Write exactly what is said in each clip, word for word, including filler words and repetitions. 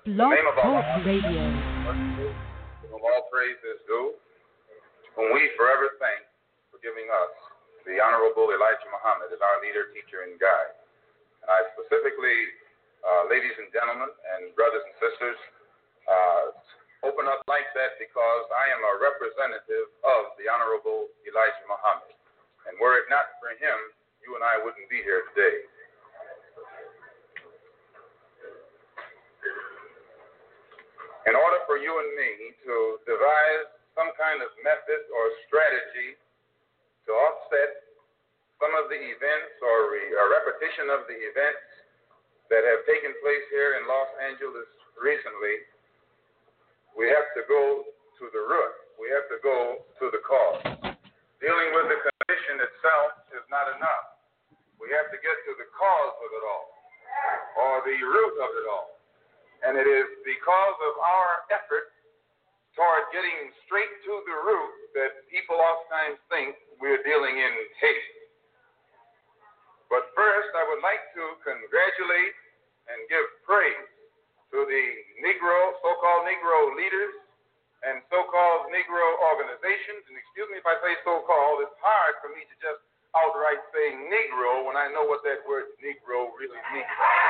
Blog name of Talk Allah, Radio. whom all praise is due, whom we forever thank for giving us the Honorable Elijah Muhammad as our leader, teacher, and guide. And I specifically, uh, ladies and gentlemen, and brothers and sisters, uh, open up like that because I am a representative of the Honorable Elijah Muhammad. And were it not for him, you and I wouldn't be here today. In order for you and me to devise some kind of method or strategy to offset some of the events or re- a repetition of the events that have taken place here in Los Angeles recently, we have to go to the root. We have to go to the cause. Dealing with the condition itself is not enough. We have to get to the cause of it all, or the root of it all. And it is because of our effort toward getting straight to the root that people oftentimes think we're dealing in hate. But first, I would like to congratulate and give praise to the Negro, so-called Negro leaders and so-called Negro organizations. And excuse me if I say so-called, it's hard for me to just outright say Negro when I know what that word Negro really means.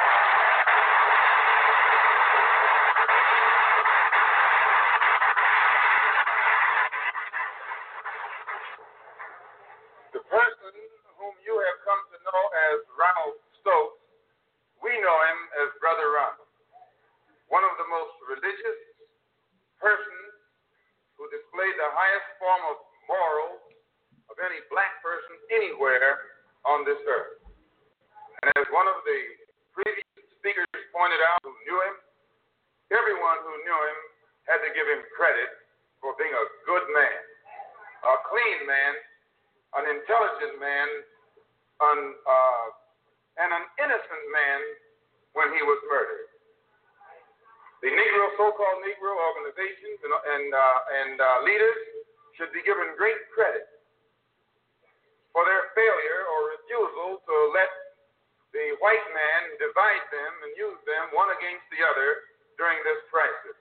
The person whom you have come to know as Ronald Stokes, we know him as Brother Ronald, one of the most religious persons who displayed the highest form of morals of any black person anywhere on this earth. And as one of the previous speakers pointed out who knew him, everyone who knew him had to give him credit for being a good man, a clean man, an intelligent man, an, uh, and an innocent man when he was murdered. The Negro, so-called Negro organizations and, and, uh, and uh, leaders should be given great credit for their failure or refusal to let the white man divide them and use them one against the other during this crisis.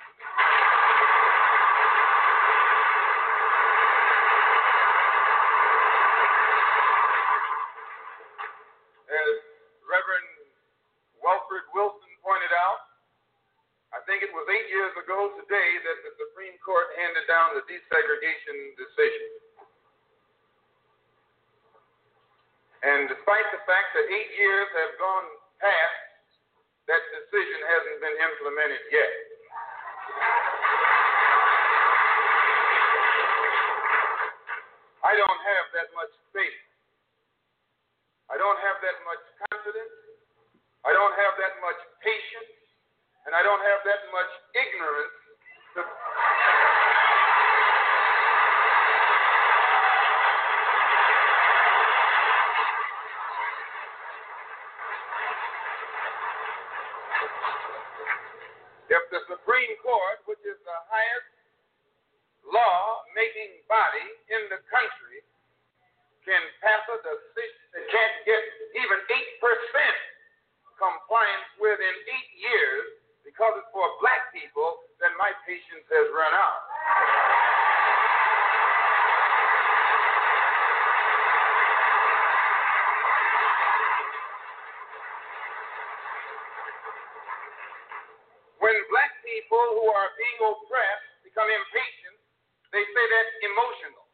As Reverend Wilfred Wilson pointed out, I think it was eight years ago today that the Supreme Court handed down the desegregation decision. And despite the fact that eight years have gone past, that decision hasn't been implemented yet. I don't have that much faith. I don't have that much confidence. I don't have that much patience. And I don't have that much ignorance to if the Supreme Court, which is the highest law-making body in the country, can pass a decision that can't get even eight percent compliance within eight years because it's for black people, then my patience has run out. When black people who are being oppressed become impatient, they say that's emotional.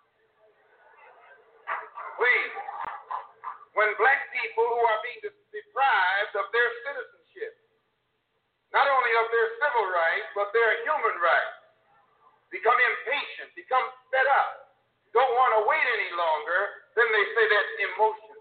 Please. When black people who are being deprived of their citizenship, not only of their civil rights, but their human rights, become impatient, become fed up, don't want to wait any longer, then they say that's emotional.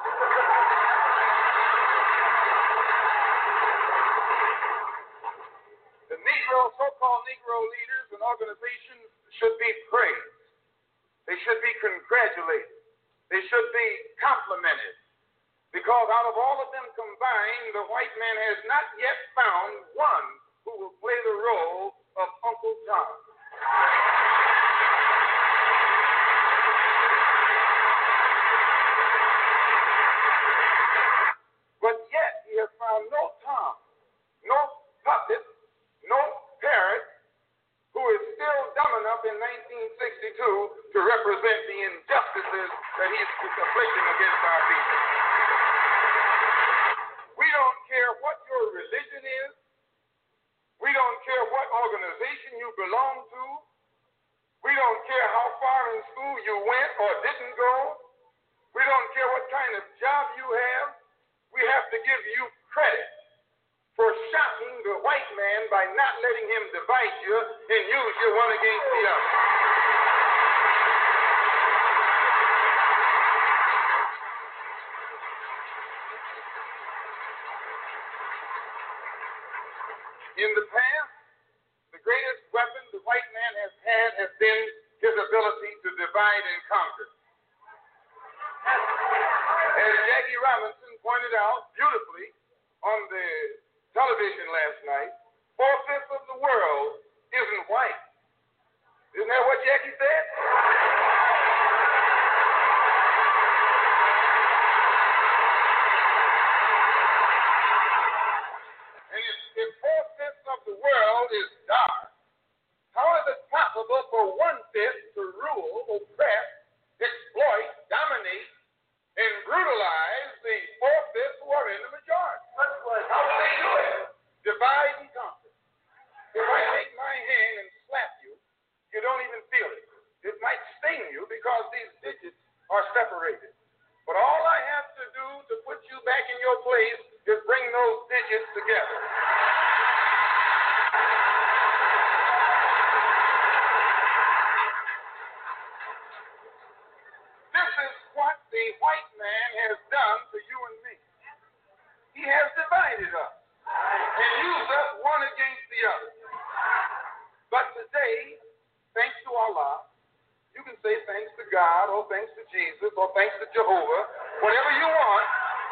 The Negro, so-called Negro leaders and organizations should be praised. They should be congratulated. They should be complimented. Because out of all of them combined, the white man has not yet found one who will play the role of Uncle Tom. But yet he has found no Tom, no puppet that he's afflicting against our people. We don't care what your religion is. We don't care what organization you belong to. We don't care how far in school you went or didn't go. We don't care what kind of job you have. We have to give you credit for shocking the white man by not letting him divide you and use you one against the other. In the past, the greatest weapon the white man has had has been his ability to divide and conquer. As Jackie Robinson pointed out beautifully on the television last night, four-fifths of the world isn't white. Isn't that what Jackie said? And if, if four-fifths of the world is dark, how is it possible for one-fifth to rule, oppress, exploit, dominate, and brutalize the four-fifths who are in the majority? How do they do it? Divide and conquer. If I take my hand and slap you, you don't even feel it. It might sting you because these digits are separated. But all I have to do to put you back in your place is bring those digits together. This is what the white man has done to you and me. He has divided us and used us one against the other. But today, thanks to Allah, you can say thanks to God or thanks to Jesus or thanks to Jehovah, whatever you want.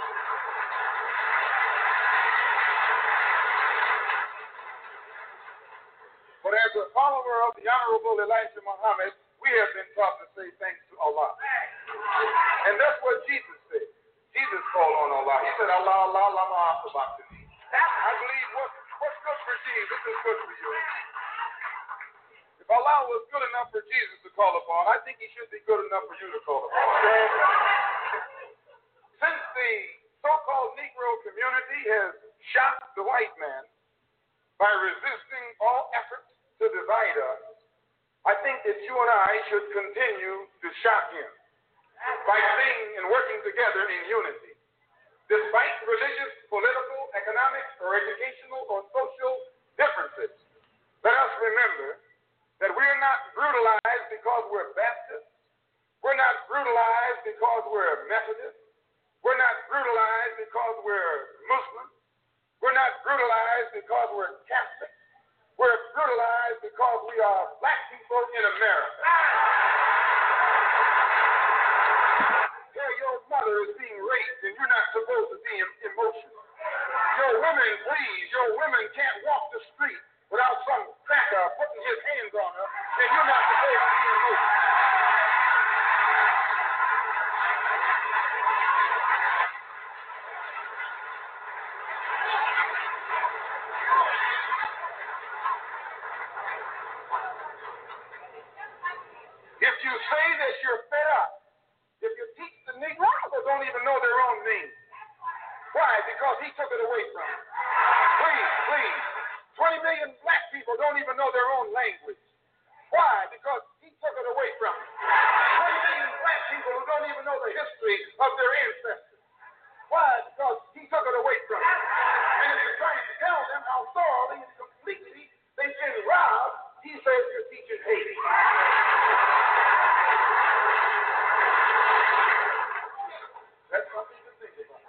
But as a follower of the Honorable Elijah Muhammad, we have been taught to say thanks to Allah. And that's what Jesus said. Jesus called on Allah. He said, Allah, Allah, lama asabachthani. I believe what, what's good for Jesus is good for you. If Allah was good enough for Jesus to call upon, I think he should be good enough for you to call upon. Since the so-called Negro community has shocked the white man by resisting all efforts to divide us, I think that you and I should continue to shock him by staying and working together in unity. Despite religious, political, economic, or educational, or social differences, let us remember that we're not brutalized because we're Baptists. We're not brutalized because we're Methodists. We're not brutalized because we're Muslims. We're not brutalized because we're Catholic. We're brutalized because we are black people in America. Yeah, your mother is being raped and you're not supposed to be emotional. Your women, please, your women can't walk the street without some cracker putting his hands on her, and you're not supposed to be emotional. If you say that you're fed up, if you teach the Negroes who don't even know their own name. Why? Because he took it away from them. Please, please. twenty million black people don't even know their own language. Why? Because he took it away from them. twenty million black people who don't even know the history of their ancestors. Why? Because he took it away from them. And if you're trying to tell them how thoroughly and completely they've been robbed, he says you're teaching hate. That's something to think about.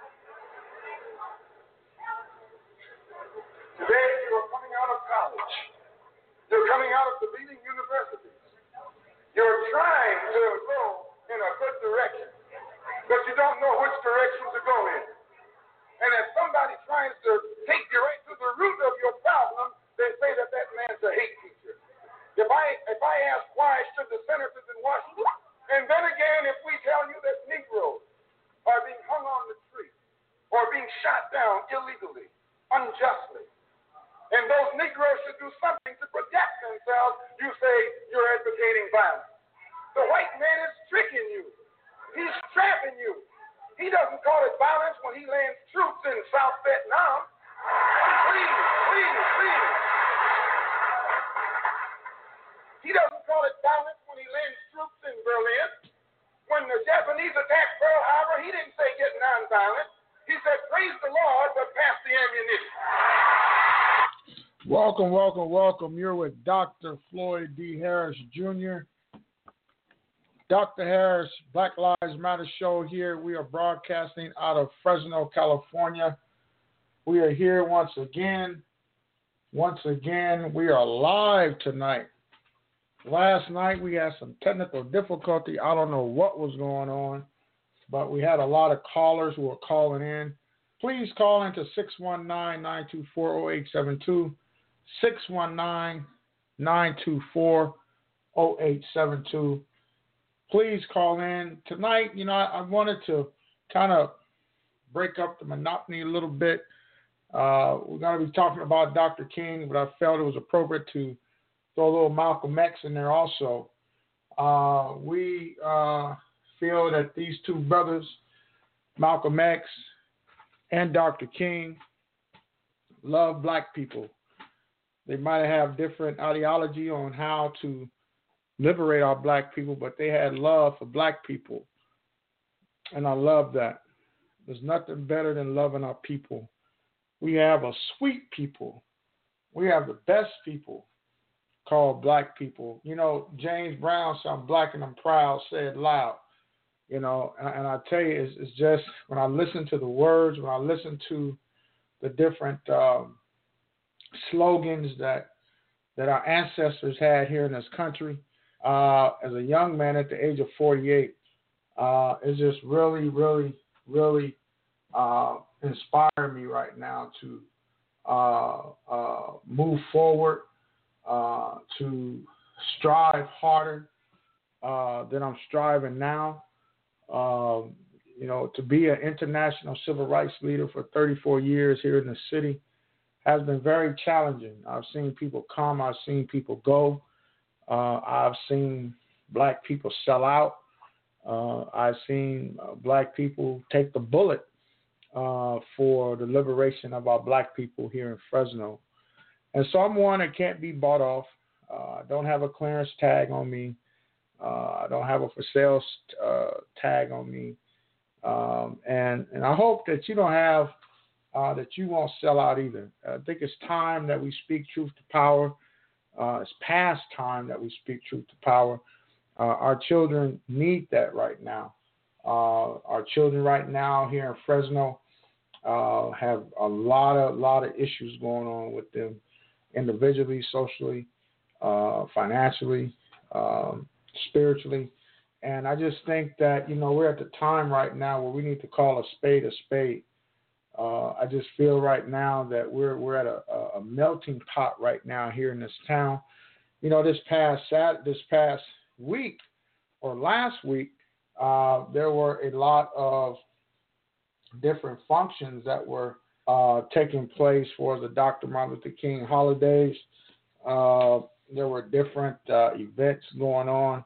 Today, you are coming out of college. You're coming out of the leading universities. You're trying to go in a good direction, but you don't know which direction to go in. And if somebody tries to take you right to the root of your problem, they say that that man's a hate teacher. If I if I ask why should the senators in Washington, and then again, if we tell you that Negroes are being hung on the tree or being shot down illegally, unjustly, and those Negroes should do something to protect themselves, you say you're advocating violence. The white man is tricking you. He's trapping you. He doesn't call it violence when he lands troops in South Vietnam. Please, please, please. He doesn't call it violence when he lands troops in Berlin. When the Japanese attacked Pearl Harbor, he didn't say get nonviolent. He said, praise the Lord, but pass the ammunition. Welcome, welcome, welcome. You're with Doctor Floyd D. Harris, Junior Doctor Harris, Black Lives Matter show here. We are broadcasting out of Fresno, California. We are here once again. Once again, we are live tonight. Last night we had some technical difficulty. I don't know what was going on, but we had a lot of callers who were calling in. Please call into six one nine, nine two four, zero eight seven two, six one nine, nine two four, zero eight seven two. Please call in. Tonight, you know, I, I wanted to kind of break up the monotony a little bit. Uh, we're going to be talking about Doctor King, but I felt it was appropriate to throw a little Malcolm X in there also. Uh, we uh, feel that these two brothers, Malcolm X and Doctor King, love black people. They might have different ideology on how to liberate our black people, but they had love for black people. And I love that. There's nothing better than loving our people. We have a sweet people. We have the best people called black people. You know, James Brown said, I'm black and I'm proud, say it loud. You know, and, and I tell you, it's, it's just when I listen to the words, when I listen to the different um, slogans that that our ancestors had here in this country, uh, as a young man at the age of forty-eight, uh, it's just really, really, really uh, inspiring me right now to uh, uh, move forward, uh, to strive harder uh, than I'm striving now. Um, you know, to be an international civil rights leader for thirty-four years here in the city has been very challenging. I've seen people come, I've seen people go. Uh, I've seen black people sell out. Uh, I've seen uh, black people take the bullet uh, for the liberation of our black people here in Fresno. And so I'm one that can't be bought off. Uh, I don't have a clearance tag on me. Uh, I don't have a for sale uh, tag on me. Um, and, and I hope that you don't have, uh, that you won't sell out either. I think it's time that we speak truth to power. Uh, it's past time that we speak truth to power. Uh, our children need that right now. Uh, our children right now here in Fresno uh, have a lot of lot of issues going on with them, individually, socially, uh, financially, um, spiritually, and I just think that you know we're at the time right now where we need to call a spade a spade. Uh, I just feel right now that we're we're at a, a melting pot right now here in this town. You know, this past Sat this past week or last week, uh, there were a lot of different functions that were uh, taking place for the Doctor Martin Luther King holidays. Uh, there were different uh, events going on,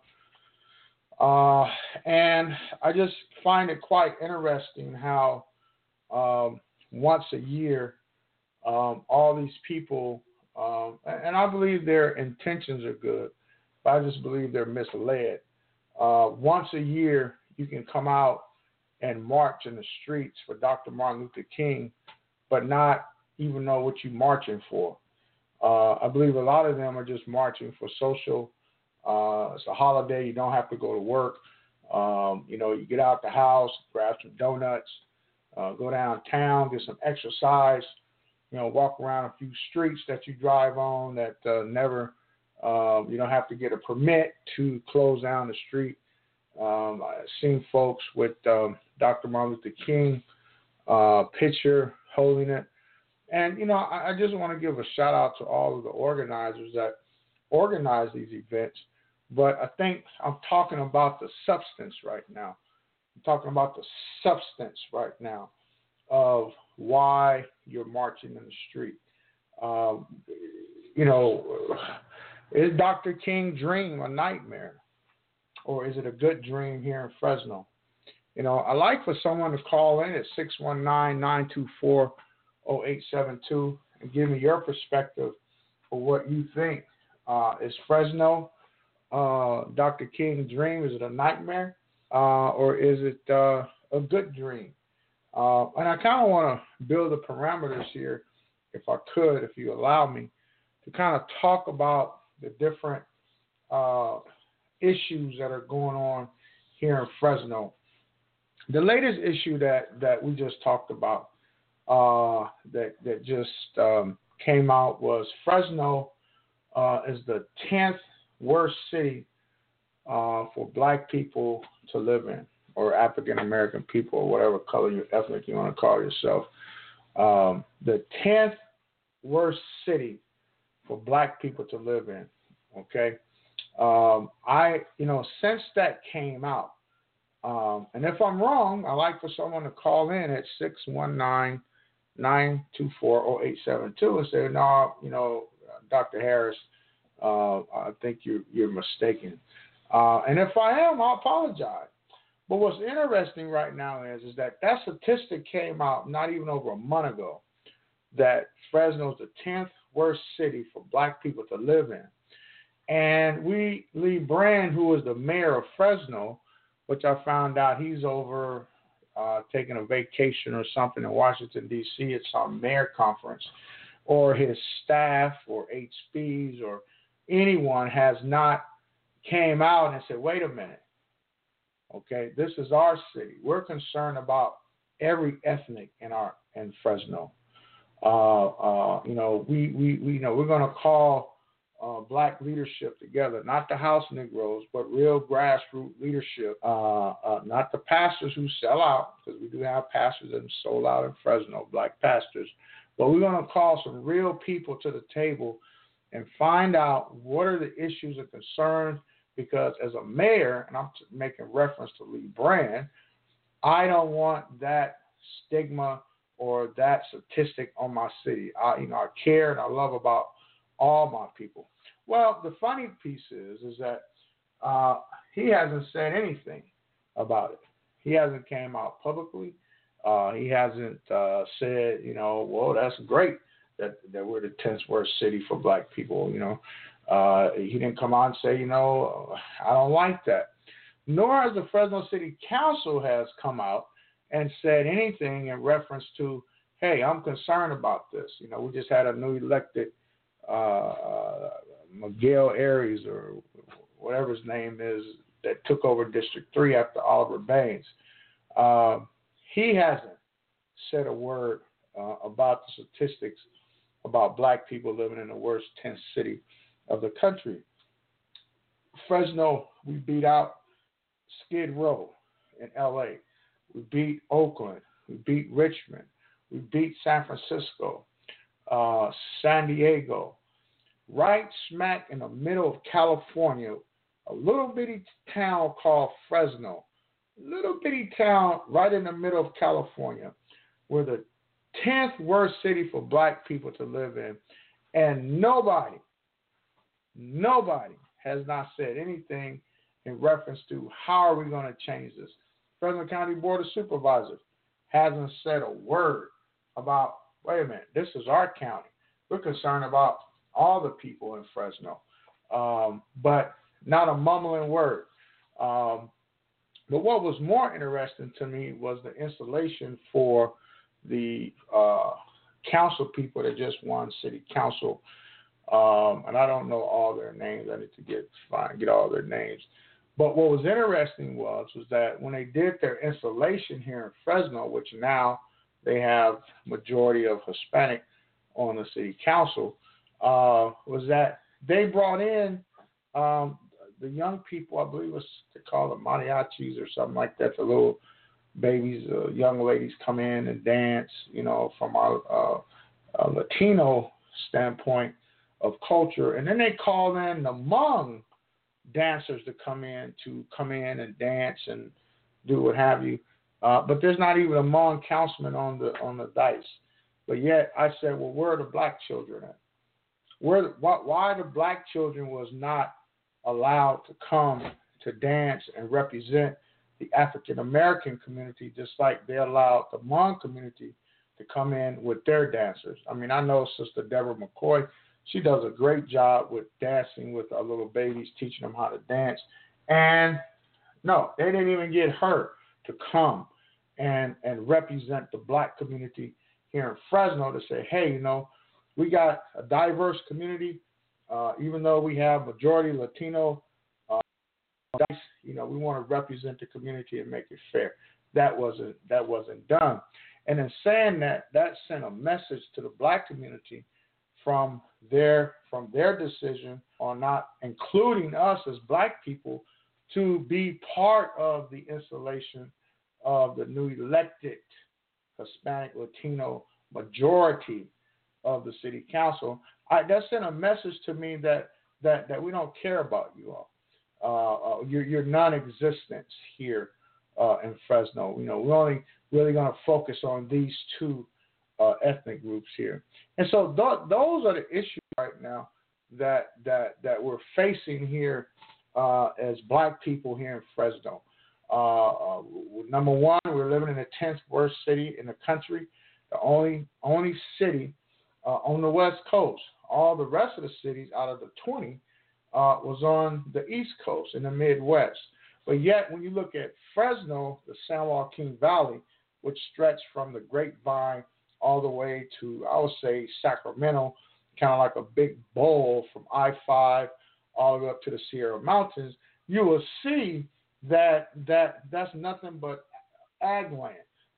uh, and I just find it quite interesting how. Um, once a year, um, all these people, um, and I believe their intentions are good, but I just believe they're misled. Uh, once a year, you can come out and march in the streets for Doctor Martin Luther King, but not even know what you're marching for. Uh, I believe a lot of them are just marching for social. Uh, it's a holiday. You don't have to go to work. Um, you know, you get out the house, grab some donuts, Uh, go downtown, get some exercise, you know, walk around a few streets that you drive on that uh, never, uh, you don't have to get a permit to close down the street. Um, I've seen folks with um, Doctor Martin Luther King uh, picture holding it. And, you know, I, I just want to give a shout out to all of the organizers that organize these events. But I think I'm talking about the substance right now. I'm talking about the substance right now of why you're marching in the street. Um, you know, is Doctor King's dream a nightmare? Or is it a good dream here in Fresno? You know, I like for someone to call in at six one nine, nine two four, zero eight seven two and give me your perspective for what you think. Uh, is Fresno uh, Doctor King's dream? Is it a nightmare uh, or is it uh, a good dream? Uh, and I kind of want to build the parameters here, if I could, if you allow me, to kind of talk about the different uh, issues that are going on here in Fresno. The latest issue that, that we just talked about uh, that, that just um, came out was Fresno uh, is the tenth worst city uh, for black people to live in, or African American people, or whatever color you ethnic you want to call yourself. Um, the tenth worst city for black people to live in. Okay, um, I you know since that came out, um, and if I'm wrong, I like for someone to call in at six one nine, nine two four, zero eight seven two and say, no, you know, Doctor Harris, uh, I think you're you're mistaken. Uh, and if I am, I apologize. But what's interesting right now is, is that that statistic came out not even over a month ago, that Fresno is the tenth worst city for black people to live in. And we, Lee Brand, who is the mayor of Fresno, which I found out he's over uh, taking a vacation or something in Washington, D C at some mayor conference, or his staff or H Ps or anyone has not came out and said, wait a minute. Okay, this is our city. We're concerned about every ethnic in our in Fresno. Uh, uh, you know, we, we, we you know we're going to call uh, black leadership together, not the house Negroes, but real grassroots leadership. Uh, uh, not the pastors who sell out, because we do have pastors that sold out in Fresno, black pastors. But we're going to call some real people to the table and find out what are the issues and concerns. Because as a mayor, and I'm making reference to Lee Brand, I don't want that stigma or that statistic on my city. I, you know, I care and I love about all my people. Well, the funny piece is, is that uh, he hasn't said anything about it. He hasn't came out publicly. Uh, he hasn't uh, said, you know, well, that's great that, that we're the tenth worst city for black people, you know. Uh, he didn't come out and say, you know, I don't like that. Nor has the Fresno City Council has come out and said anything in reference to, hey, I'm concerned about this. You know, we just had a new elected uh, uh, Miguel Aries or whatever his name is that took over District three after Oliver Baines. Uh, he hasn't said a word uh, about the statistics about black people living in the worst tenth city of the country. Fresno, we beat out Skid Row in L A. We beat Oakland. We beat Richmond. We beat San Francisco, uh, San Diego. Right smack in the middle of California, a little bitty town called Fresno. Little bitty town right in the middle of California. We're the tenth worst city for black people to live in. And nobody Nobody has not said anything in reference to how are we going to change this. Fresno County Board of Supervisors hasn't said a word about, wait a minute, this is our county. We're concerned about all the people in Fresno, um, but not a mumbling word. Um, but what was more interesting to me was the installation for the uh, council people that just won city council. Um, and I don't know all their names. I need to get find get all their names. But what was interesting was was that when they did their installation here in Fresno, which now they have majority of Hispanic on the city council, uh, was that they brought in um, the young people. I believe it was they call them mariachis or something like that. The little babies, uh, young ladies come in and dance. You know, from our uh, uh, Latino standpoint of culture, and then they call in the Hmong dancers to come in to come in and dance and do what have you. Uh, but there's not even a Hmong councilman on the on the dice. But yet I said, well, where are the black children at? Where why, why the black children was not allowed to come to dance and represent the African American community, just like they allowed the Hmong community to come in with their dancers. I mean, I know Sister Deborah McCoy, she does a great job with dancing with our little babies, teaching them how to dance. And no, they didn't even get her to come and, and represent the black community here in Fresno to say, hey, you know, we got a diverse community, uh, even though we have majority Latino, uh, you know, we want to represent the community and make it fair. That wasn't that wasn't done. And in saying that, that sent a message to the black community from their from their decision on not including us as black people to be part of the installation of the new elected Hispanic Latino majority of the city council. I, that sent a message to me that that that we don't care about you all. Uh, uh, you're, you're non-existent here uh, in Fresno. You know, we're only really going to focus on these two uh, ethnic groups here. And so th- those are the issues right now that that that we're facing here uh, as black people here in Fresno. Uh, uh, number one, we're living in the tenth worst city in the country, the only only city uh, on the West Coast. All the rest of the cities out of the twenty uh, was on the East Coast in the Midwest. But yet, when you look at Fresno, the San Joaquin Valley, which stretched from the Grapevine all the way to, I would say, Sacramento, kind of like a big bowl from I five all the way up to the Sierra Mountains, you will see that that that's nothing but ag land.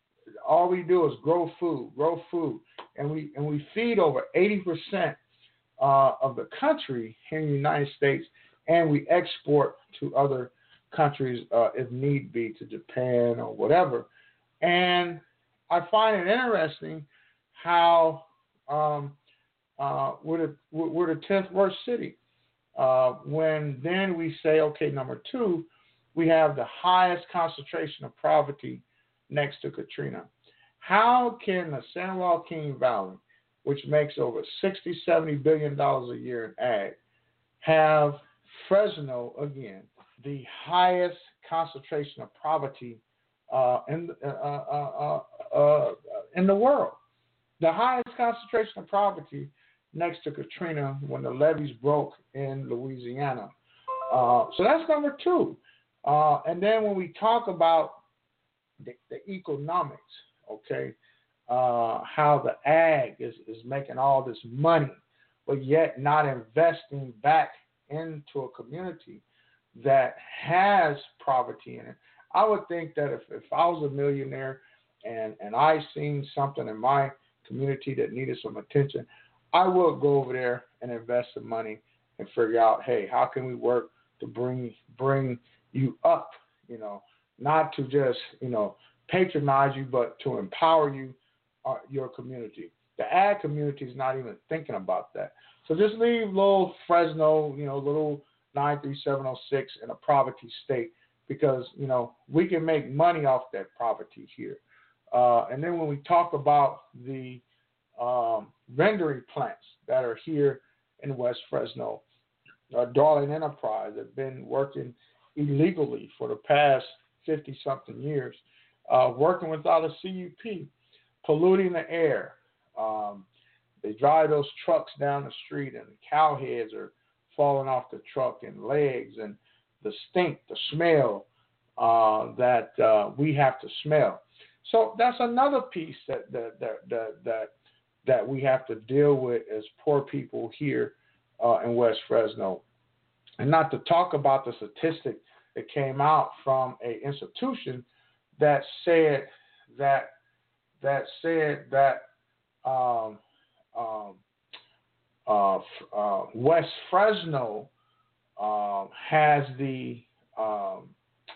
All we do is grow food, grow food, and we and we feed over eighty percent uh, of the country here in the United States, and we export to other countries uh, if need be, to Japan or whatever. And I find it interesting how um, uh, we're, the, we're the tenth worst city. Uh, when then we say, okay, number two, we have the highest concentration of poverty next to Katrina. How can the San Joaquin Valley, which makes over sixty, seventy billion dollars a year in ag, have Fresno, again, the highest concentration of poverty uh, in, uh, uh, uh, uh, in the world? The highest concentration of poverty next to Katrina when the levees broke in Louisiana. Uh, so that's number two. Uh, and then when we talk about the, the economics, okay, uh, how the ag is, is making all this money, but yet not investing back into a community that has poverty in it. I would think that if, if I was a millionaire and, and I seen something in my community that needed some attention, I would go over there and invest some money and figure out, hey, how can we work to bring bring you up, you know, not to just, you know, patronize you, but to empower you, uh, your community. The ag community is not even thinking about that. So just leave little Fresno, you know, little nine three seven oh six in a poverty state, because, you know, we can make money off that poverty here. Uh, and then when we talk about the um, rendering plants that are here in West Fresno, uh, Darling Enterprise have been working illegally for the past fifty-something years, uh, working without a C U P, polluting the air. Um, they drive those trucks down the street and the cow heads are falling off the truck and legs, and the stink, the smell uh, that uh, we have to smell. So that's another piece that that that that that, that we have to deal with as poor people here uh, in West Fresno. And not to talk about the statistic that came out from an institution that said that that said that um, um, uh, uh, West Fresno uh, has the um,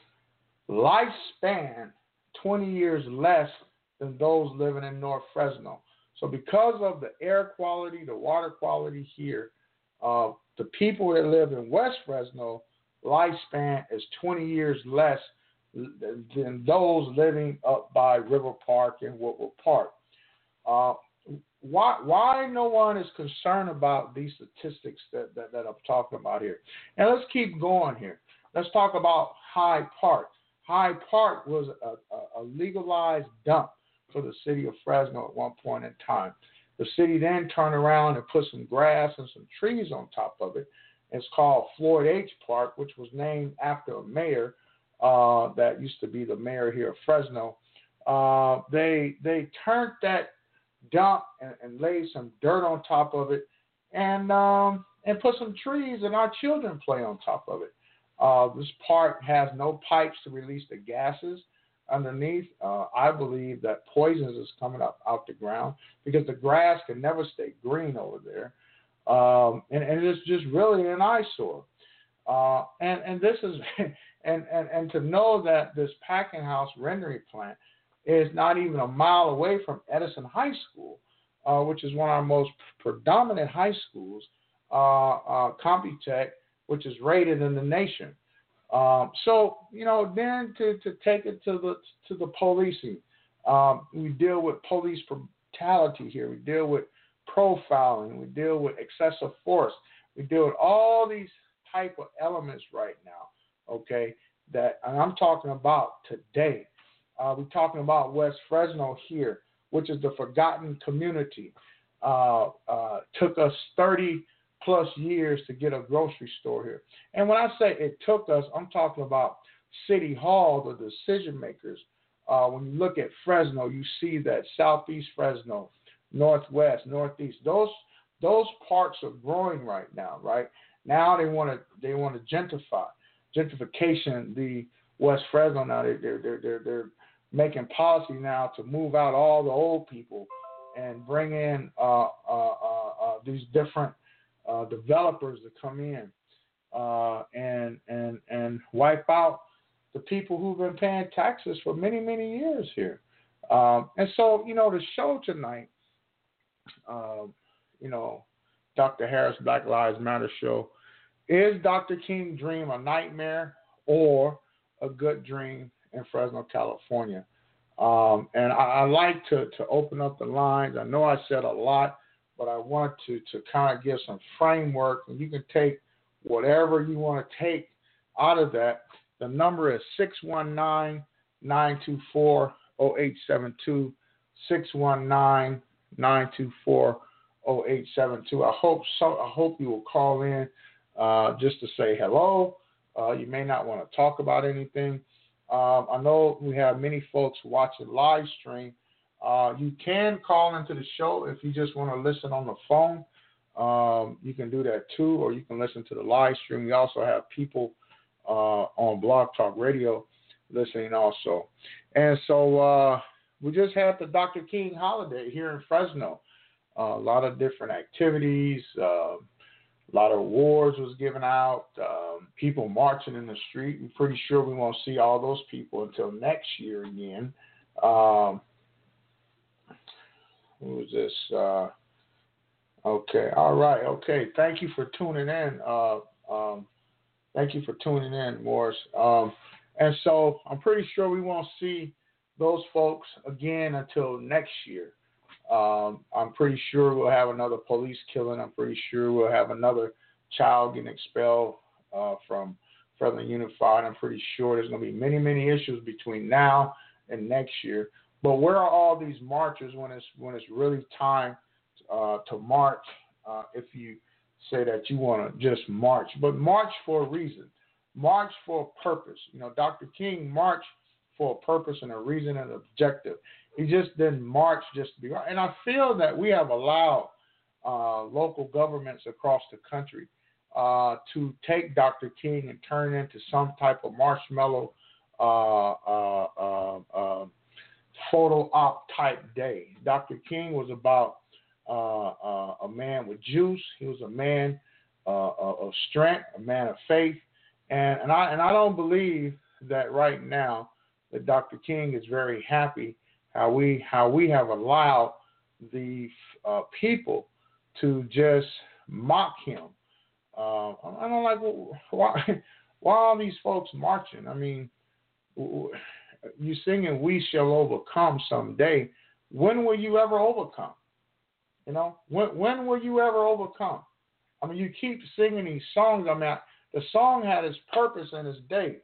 lifespan twenty years less than those living in North Fresno. So because of the air quality, the water quality here, uh, the people that live in West Fresno, lifespan is twenty years less than those living up by River Park and Woodward Park. Uh, why why no one is concerned about these statistics that, that, that I'm talking about here? And let's keep going here. Let's talk about Hyde Park. Hyde Park was a, a, a legalized dump for the city of Fresno at one point in time. The city then turned around and put some grass and some trees on top of it. It's called Floyd H. Park, which was named after a mayor uh, that used to be the mayor here of Fresno. Uh, they they turned that dump and, and laid some dirt on top of it, and um, and put some trees, and our children play on top of it. Uh, this park has no pipes to release the gases underneath. Uh, I believe that poisons is coming up out the ground because the grass can never stay green over there. Um, and, and it's just really an eyesore. Uh, and, and this is, and, and, and to know that this packing house rendering plant is not even a mile away from Edison High School, uh, which is one of our most predominant high schools, uh, uh, Computech, which is rated in the nation. Um, so, you know, then to, to take it to the to the policing, um, we deal with police brutality here. We deal with profiling. We deal with excessive force. We deal with all these type of elements right now, okay, that and I'm talking about today. Uh, we're talking about West Fresno here, which is the forgotten community. Uh, uh, took us thirty plus years to get a grocery store here. And when I say it took us, I'm talking about City Hall, the decision makers. Uh, when you look at Fresno, you see that Southeast Fresno, Northwest, Northeast, those those parts are growing right now, right? Now they want to they want to gentrify, gentrification. The West Fresno now they they're they're they're, they're making policy now to move out all the old people and bring in uh, uh, uh, uh, these different Uh, developers to come in uh, and and and wipe out the people who've been paying taxes for many many years here. Um, and so, you know, the show tonight, uh, you know, Doctor Harris Black Lives Matter show, is Doctor King's dream a nightmare or a good dream in Fresno, California? Um, and I, I like to to open up the lines. I know I said a lot, but I want to, to kind of give some framework, and you can take whatever you want to take out of that. The number is six one nine, nine two four, zero eight seven two, six one nine, nine two four, zero eight seven two. I hope so. I hope you will call in uh, just to say hello. Uh, you may not want to talk about anything. Um, I know we have many folks watching live stream. Uh, you can call into the show if you just want to listen on the phone. Um, you can do that too, or you can listen to the live stream. We also have people uh, on Blog Talk Radio listening also. And so uh, we just had the Doctor King holiday here in Fresno. Uh, a lot of different activities. Uh, a lot of awards was given out. Um, people marching in the street. I'm pretty sure we won't see all those people until next year again. Um, Who is this? Uh, okay. All right. Okay. Thank you for tuning in. Uh, um, thank you for tuning in, Morris. Um, and so I'm pretty sure we won't see those folks again until next year. Um, I'm pretty sure we'll have another police killing. I'm pretty sure we'll have another child getting expelled uh, from Fresno Unified. I'm pretty sure there's going to be many, many issues between now and next year. But where are all these marchers when it's when it's really time uh, to march? Uh, if you say that you want to just march, but march for a reason, march for a purpose. You know, Doctor King marched for a purpose and a reason and an objective. He just didn't march just to be right. And I feel that we have allowed uh, local governments across the country uh, to take Doctor King and turn it into some type of marshmallow uh, uh, uh, uh, photo op type day. Doctor King was about uh, uh, a man with juice. He was a man uh, of strength, a man of faith, and and I and I don't believe that right now that Doctor King is very happy how we how we have allowed the uh, people to just mock him. Uh, I don't like why why are these folks marching? I mean, you singing "We Shall Overcome" someday. When will you ever overcome? You know, when when will you ever overcome? I mean, you keep singing these songs. I mean, the song had its purpose and its day.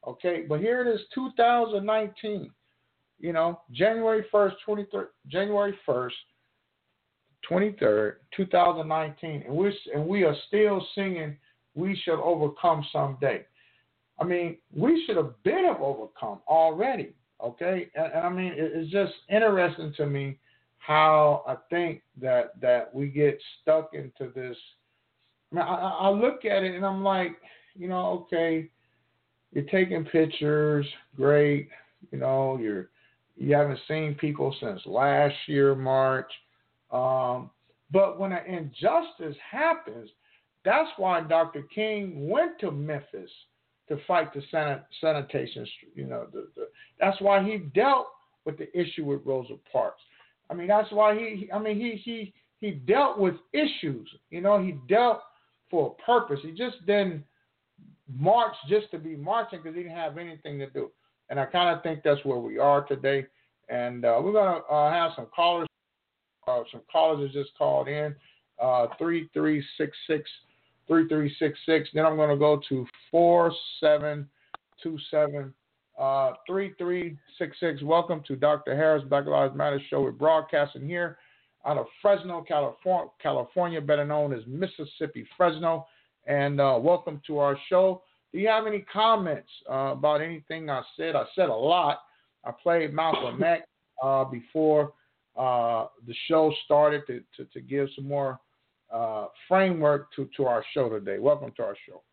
Okay, but here it is, two thousand nineteen. You know, January first, twenty-third, January first, twenty-third, two thousand nineteen, and we and we are still singing, "We shall overcome someday." I mean, we should have been have overcome already. Okay, and, and I mean, it, it's just interesting to me how I think that that we get stuck into this. I mean, I, I look at it and I'm like, you know, okay, you're taking pictures, great, you know, you're You haven't seen people since last year, March. Um, but when an injustice happens, that's why Doctor King went to Memphis to fight the sanit- sanitation. You know, the, the, that's why he dealt with the issue with Rosa Parks. I mean, that's why he. I mean, he he he dealt with issues. You know, he dealt for a purpose. He just didn't march just to be marching because he didn't have anything to do. And I kind of think that's where we are today. And uh, we're going to uh, have some callers. Uh, some callers have just called in, uh, three three six six, three three six six. Then I'm going to go to four seven two seven, uh, three three six six. Welcome to Doctor Harris Black Lives Matter show. We're broadcasting here out of Fresno, California, California, better known as Mississippi Fresno. And uh, welcome to our show. Do you have any comments uh, about anything I said? I said a lot. I played Malcolm X uh, before uh, the show started to, to, to give some more uh, framework to, to our show today. Welcome to our show.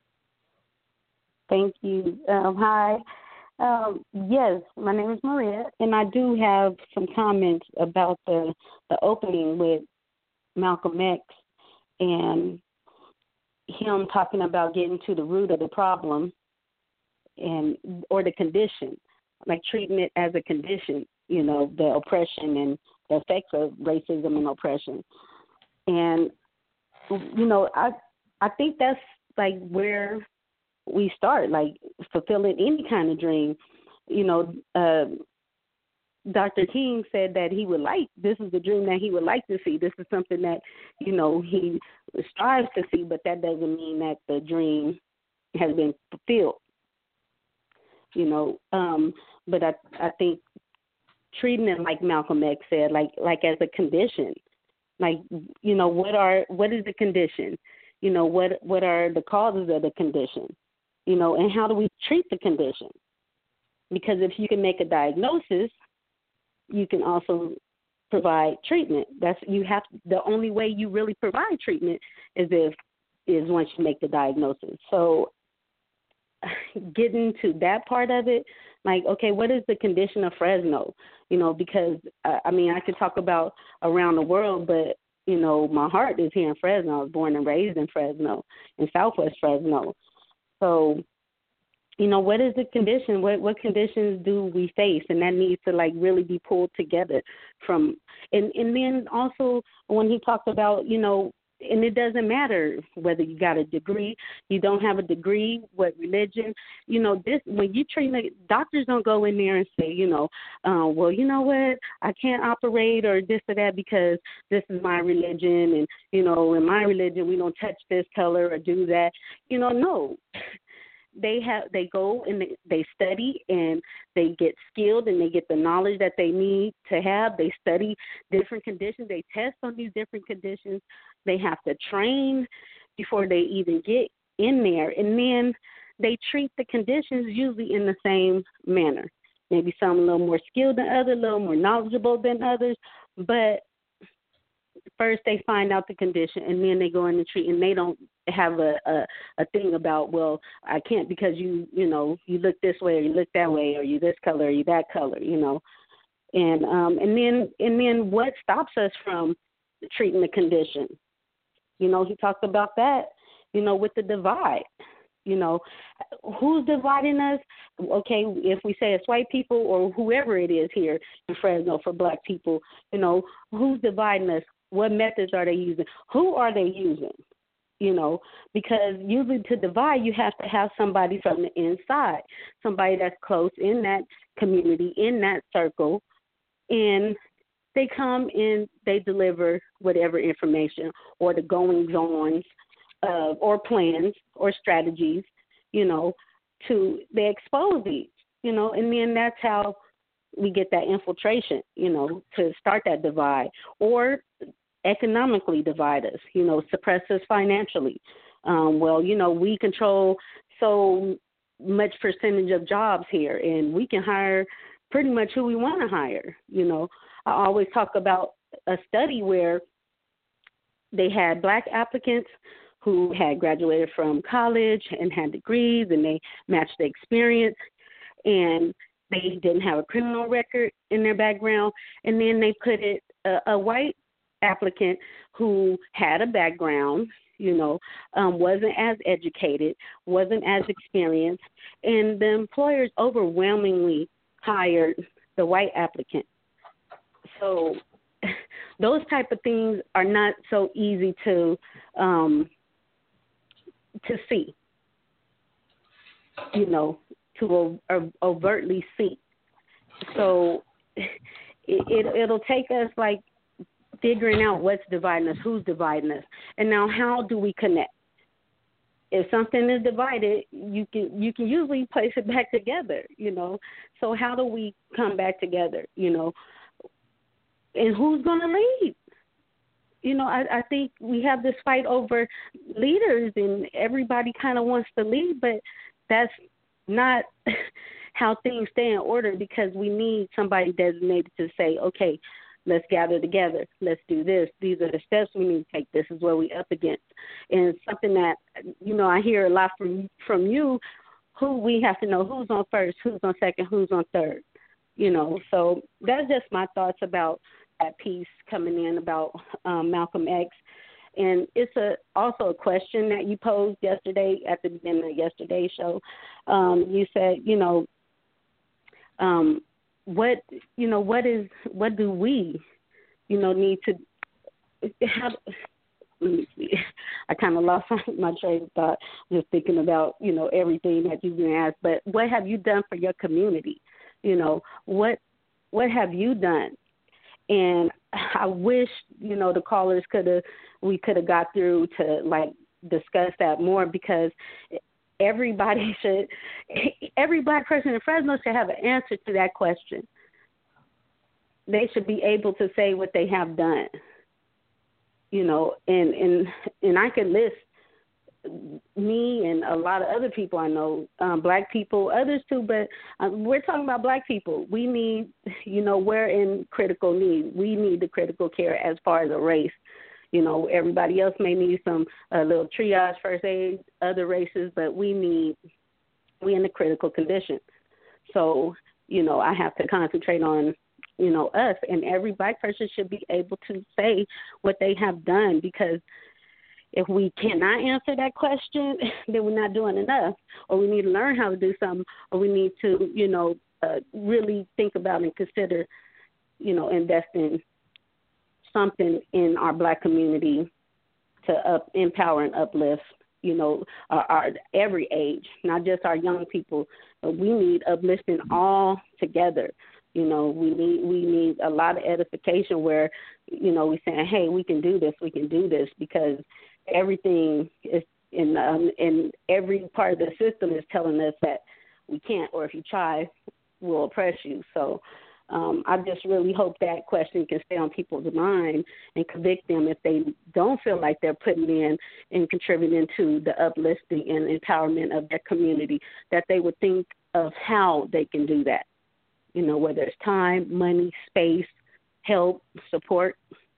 Thank you. Um, hi. Um, yes, my name is Maria, and I do have some comments about the, the opening with Malcolm X and him talking about getting to the root of the problem and or the condition, like treating it as a condition, you know, the oppression and the effects of racism and oppression. And, you know, I I think that's like where we start, like fulfilling any kind of dream. You know, uh, Doctor King said that he would like, this is the dream that he would like to see. This is something that, you know, he strives to see, but that doesn't mean that the dream has been fulfilled. You know, um, but I I think treating it like Malcolm X said, like like as a condition, like, you know, what are what is the condition? You know, what what are the causes of the condition? You know, and how do we treat the condition? Because if you can make a diagnosis, you can also provide treatment. That's you have the only way you really provide treatment is if is once you make the diagnosis. So getting to that part of it, like, okay, what is the condition of Fresno? You know, because uh, I mean, I could talk about around the world, but you know, my heart is here in Fresno. I was born and raised in Fresno, in Southwest Fresno. So, you know, what is the condition? What what conditions do we face? And that needs to, like, really be pulled together from, and, and then also when he talked about, you know, and it doesn't matter whether you got a degree, you don't have a degree, what religion, you know, this, when you treat, doctors don't go in there and say, you know, uh, well, you know what, I can't operate or this or that because this is my religion. And, you know, in my religion, we don't touch this color or do that. You know, no. They have they go and they, they study and they get skilled and they get the knowledge that they need to have. They study different conditions. They test on these different conditions. They have to train before they even get in there. And then they treat the conditions usually in the same manner. Maybe some a little more skilled than others, a little more knowledgeable than others. But first they find out the condition and then they go in and treat, and they don't have a, a, a thing about, well, I can't because you, you know, you look this way or you look that way or you this color or you that color, you know. And um and then and then what stops us from treating the condition? You know, he talked about that, you know, with the divide. You know, who's dividing us? Okay, if we say it's white people or whoever it is here in Fresno for black people, you know, who's dividing us? What methods are they using? Who are they using? You know, because usually to divide, you have to have somebody from the inside, somebody that's close in that community, in that circle, and they come and they deliver whatever information or the goings-ons uh, or plans or strategies, you know, to they expose these, you know, and then that's how we get that infiltration, you know, to start that divide, or economically divide us, you know, suppress us financially. Um, well, you know, we control so much percentage of jobs here, and we can hire pretty much who we want to hire. You know, I always talk about a study where they had black applicants who had graduated from college and had degrees, and they matched the experience, and they didn't have a criminal record in their background. And then they put it a, a white applicant who had a background, you know, um, wasn't as educated, wasn't as experienced, and the employers overwhelmingly hired the white applicant. So those type of things are not so easy to um, to see, you know, to o- overtly see. So it, it, it'll take us like figuring out what's dividing us, who's dividing us, and now how do we connect? If something is divided, you can you can usually place it back together, you know. So how do we come back together, you know? And who's going to lead? You know, I, I think we have this fight over leaders, and everybody kind of wants to lead, but that's not how things stay in order, because we need somebody designated to say, okay, let's gather together. Let's do this. These are the steps we need to take. This is what we're up against. And it's something that, you know, I hear a lot from from you, who we have to know who's on first, who's on second, who's on third, you know. So that's just my thoughts about that piece coming in about um, Malcolm X. And it's a also a question that you posed yesterday at the beginning of yesterday's show. Um, you said, you know, um, what you know, what is what do we, you know, need to have? Let me see. I kind of lost my train of thought just thinking about, you know, everything that you've been asked. But what have you done for your community? You know, what what have you done? And I wish, you know, the callers could have, we could have got through to like discuss that more, because everybody should, every black person in Fresno should have an answer to that question. They should be able to say what they have done, you know, and, and, and I could list me and a lot of other people I know, um, black people, others too, but uh, we're talking about black people. We need, you know, we're in critical need. We need the critical care as far as a race. You know, everybody else may need some uh, little triage, first aid, other races, but we need, we in the critical condition. So, you know, I have to concentrate on, you know, us, and every black person should be able to say what they have done, because if we cannot answer that question, then we're not doing enough, or we need to learn how to do something, or we need to, you know, uh, really think about and consider, you know, investing something in our black community to up, empower and uplift, you know, our, our every age, not just our young people. But we need uplifting all together. You know, we need we need a lot of edification where, you know, we're saying, hey, we can do this, we can do this, because everything is in um, in every part of the system is telling us that we can't, or if you try, we'll oppress you. So um, I just really hope that question can stay on people's mind and convict them if they don't feel like they're putting in and contributing to the uplifting and empowerment of their community, that they would think of how they can do that. You know, whether it's time, money, space, help, support.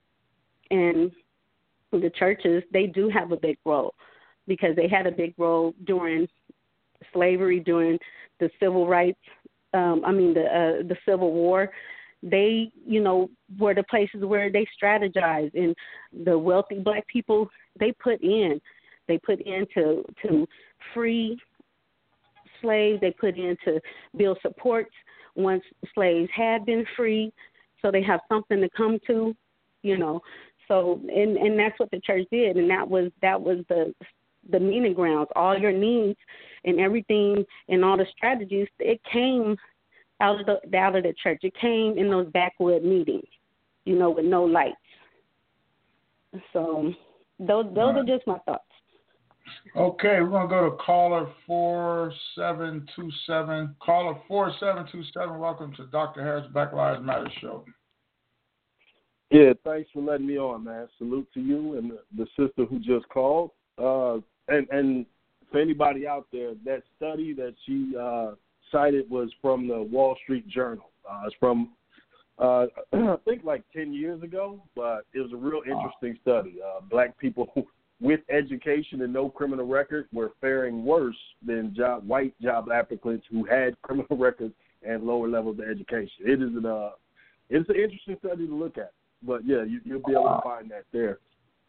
And the churches, they do have a big role, because they had a big role during slavery, during the civil rights, um, I mean, the uh, the Civil War. They, you know, were the places where they strategized, and the wealthy black people, they put in. They put in to, to free slaves. They put in to build supports once slaves had been free, so they have something to come to, you know. So, and, and that's what the church did, and that was that was the the meeting grounds. All your needs and everything and all the strategies, it came out of the out of the church. It came in those backwood meetings, you know, with no lights. So those those are just my thoughts. Okay, we're going to go to caller four seven two seven. Caller four seven two seven, welcome to Doctor Harris Black Lives Matter show. Yeah, thanks for letting me on, man. Salute to you and the, the sister who just called. Uh, and, and for anybody out there, that study that she uh, cited was from the Wall Street Journal. Uh, it's from, uh, I think, like ten years ago, but it was a real interesting study. Uh, black people with education and no criminal record were faring worse than job, white job applicants who had criminal records and lower levels of education. It is an, uh, it's an interesting study to look at. But, yeah, you, you'll be able to find that there.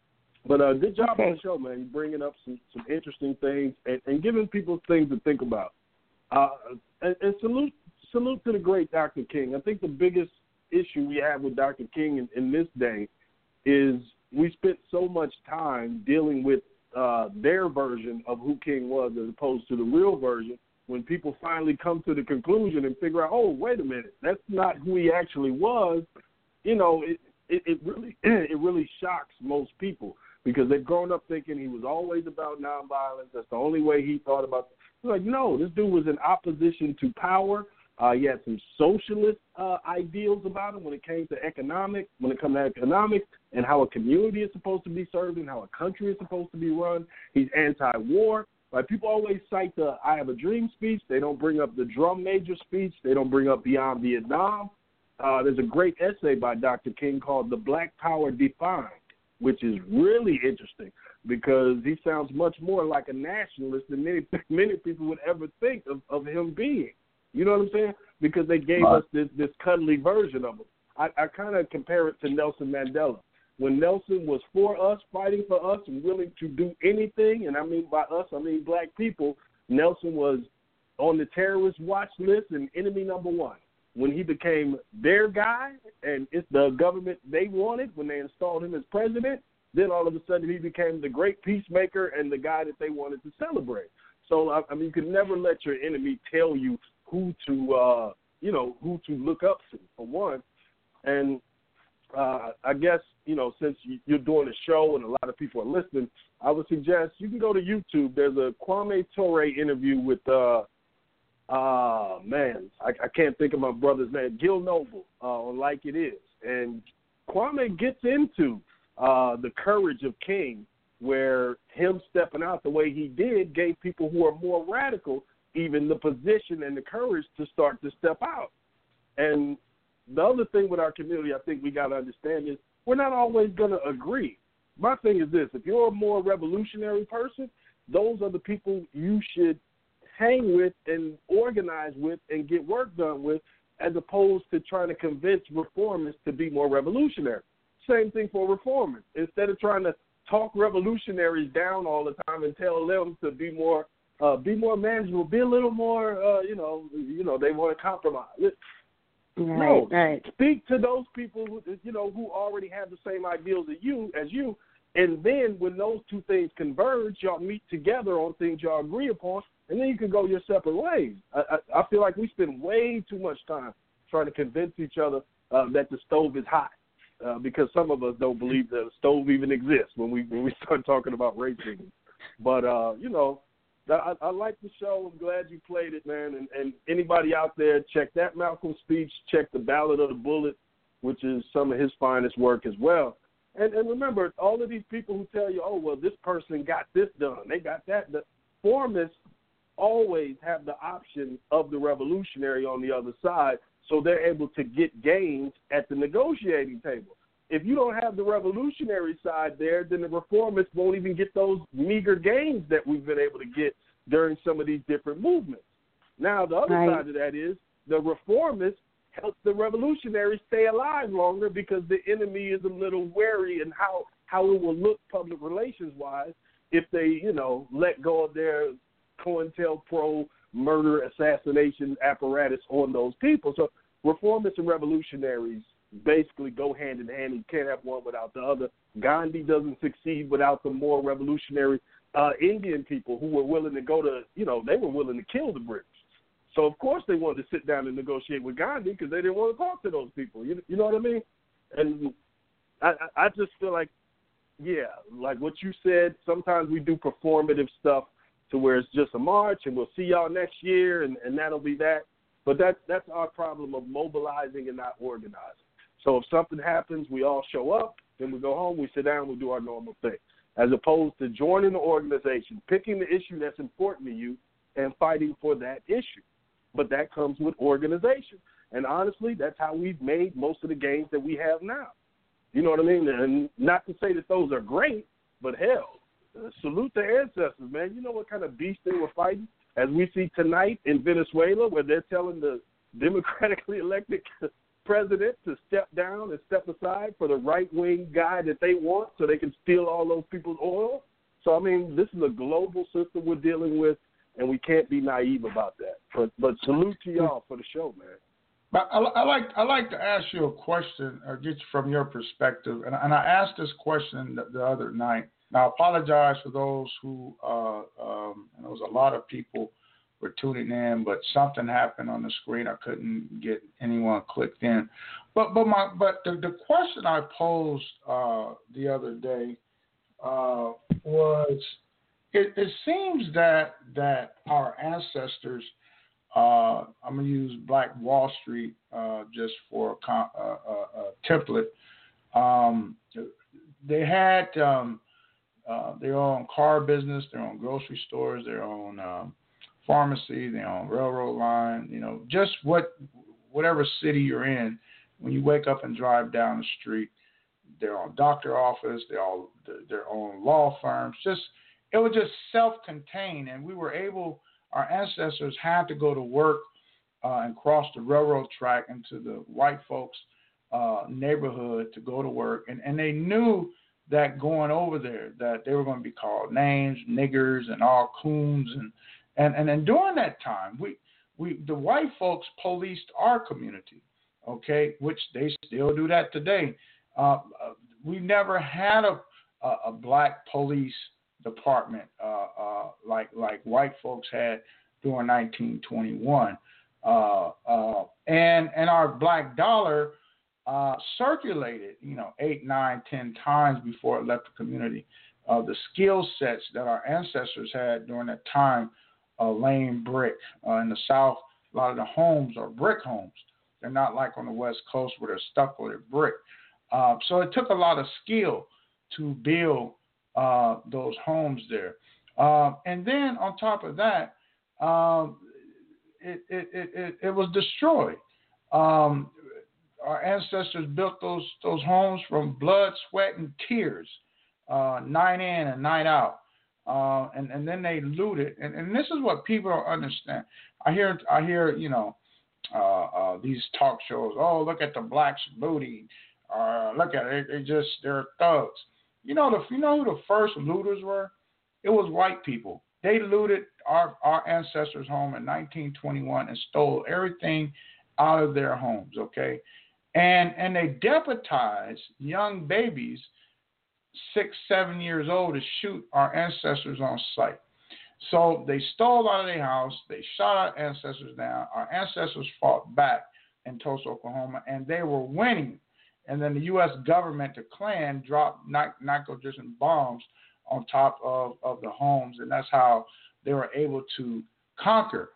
But uh, good job on the show, man. You're bringing up some, some interesting things and, and giving people things to think about. Uh, and, and salute salute to the great Doctor King. I think the biggest issue we have with Doctor King in, in this day is we spent so much time dealing with uh, their version of who King was as opposed to the real version. When people finally come to the conclusion and figure out, oh, wait a minute, that's not who he actually was, you know, it, it, it really it really shocks most people because they've grown up thinking he was always about nonviolence. That's the only way he thought about it. Like, no, this dude was in opposition to power. Uh, he had some socialist uh, ideals about him when it came to economic, when it comes to economics and how a community is supposed to be served and how a country is supposed to be run. He's anti-war. Like, people always cite the I Have a Dream speech. They don't bring up the Drum Major speech. They don't bring up Beyond Vietnam. Uh, there's a great essay by Doctor King called The Black Power Defined, which is really interesting because he sounds much more like a nationalist than many, many people would ever think of, of him being. You know what I'm saying? Because they gave us this, this cuddly version of him. I, I kind of compare it to Nelson Mandela. When Nelson was for us, fighting for us, and willing to do anything, and I mean by us, I mean black people, Nelson was on the terrorist watch list and enemy number one. When he became their guy and it's the government they wanted when they installed him as president, then all of a sudden he became the great peacemaker and the guy that they wanted to celebrate. So, I, I mean, you can never let your enemy tell you who to, uh, you know, who to look up to, for one. And uh, I guess, you know, since you're doing a show and a lot of people are listening, I would suggest you can go to YouTube. There's a Kwame Ture interview with, uh, uh, man, I, I can't think of my brother's name, Gil Noble, uh, on Like It Is. And Kwame gets into uh, the courage of King, where him stepping out the way he did gave people who are more radical even the position and the courage to start to step out. And the other thing with our community I think we got to understand is we're not always going to agree. My thing is this: if you're a more revolutionary person, those are the people you should hang with and organize with and get work done with, as opposed to trying to convince reformists to be more revolutionary. Same thing for reformers. Instead of trying to talk revolutionaries down all the time and tell them to be more uh, be more manageable, be a little more, uh, you know, you know, they want to compromise. Right, no, right. Speak to those people, who, you know, who already have the same ideals as you, as you, and then when those two things converge, y'all meet together on things y'all agree upon, and then you can go your separate ways. I, I, I feel like we spend way too much time trying to convince each other uh, that the stove is hot, uh, because some of us don't believe that a stove even exists when we when we start talking about racism. But uh, you know, I, I like the show. I'm glad you played it, man. And, and anybody out there, check that Malcolm speech. Check the Ballad of the Bullet, which is some of his finest work as well. And, and remember, all of these people who tell you, oh, well, this person got this done, they got that done. Formists always have the option of the revolutionary on the other side, so they're able to get gains at the negotiating table. If you don't have the revolutionary side there, then the reformists won't even get those meager gains that we've been able to get during some of these different movements. Now, the other right. side of that is the reformists help the revolutionaries stay alive longer because the enemy is a little wary in how, how it will look public relations-wise if they, you know, let go of their COINTELPRO murder assassination apparatus on those people. So reformists and revolutionaries basically go hand in hand. You can't have one without the other. Gandhi doesn't succeed without the more revolutionary uh, Indian people who were willing to go to, you know, they were willing to kill the British. So, of course, they wanted to sit down and negotiate with Gandhi because they didn't want to talk to those people. You, you know what I mean? And I, I just feel like yeah, like what you said, sometimes we do performative stuff to where it's just a march and we'll see y'all next year and, and that'll be that. But that, that's our problem of mobilizing and not organizing. So if something happens, we all show up, then we go home, we sit down, we do our normal thing, as opposed to joining the organization, picking the issue that's important to you, and fighting for that issue. But that comes with organization. And honestly, that's how we've made most of the gains that we have now. You know what I mean? And not to say that those are great, but hell, uh, salute their ancestors, man. You know what kind of beast they were fighting? As we see tonight in Venezuela, where they're telling the democratically elected president to step down and step aside for the right-wing guy that they want so they can steal all those people's oil. So, I mean, this is a global system we're dealing with, and we can't be naive about that. But, but salute to y'all for the show, man. But I, I like I like to ask you a question, or get from your perspective, and, and I asked this question the, the other night. Now, I apologize for those who, uh, um, and there was a lot of people were tuning in, but something happened on the screen. I couldn't get anyone clicked in. But but my but the, the question I posed uh, the other day uh, was, it, it seems that that our ancestors. Uh, I'm going to use Black Wall Street uh, just for a, com- uh, uh, a template. Um, they had um, uh, their own car business, their own grocery stores, their own um, pharmacy, their own railroad line, you know, just what whatever city you're in, when you wake up and drive down the street, their own doctor office, their own, their own law firms. Just it was just self-contained, and we were able – our ancestors had to go to work uh, and cross the railroad track into the white folks' uh, neighborhood to go to work. And, and they knew that going over there, that they were going to be called names, niggers, and all coons. And, and, and then during that time, we, we the white folks policed our community, okay, which they still do that today. Uh, we never had a, a, a black police department uh, uh, like like white folks had during nineteen twenty-one, uh, uh, and and our black dollar uh, circulated, you know, eight, nine, ten times before it left the community. Uh, the skill sets that our ancestors had during that time, uh, laying brick uh, in the South, a lot of the homes are brick homes. They're not like on the West Coast where they're stucco, they're brick. Uh, so it took a lot of skill to build Uh, those homes there. Uh, and then on top of that, um, it, it, it, it, it was destroyed. Um, our ancestors built those those homes from blood, sweat, and tears, uh, night in and night out. Uh, and, and then they looted. And, and this is what people don't understand. I hear, I hear you know, uh, uh, these talk shows, oh, look at the blacks looting. Uh, look at it, they just, they're thugs. You know, the, you know who the first looters were? It was white people. They looted our, our ancestors' home in nineteen twenty-one and stole everything out of their homes, okay? And and they deputized young babies, six, seven years old, to shoot our ancestors on sight. So they stole out of their house. They shot our ancestors down. Our ancestors fought back in Tulsa, Oklahoma, and they were winning. And then the U S government, the Klan, dropped nitrogen bombs on top of, of the homes. And that's how they were able to conquer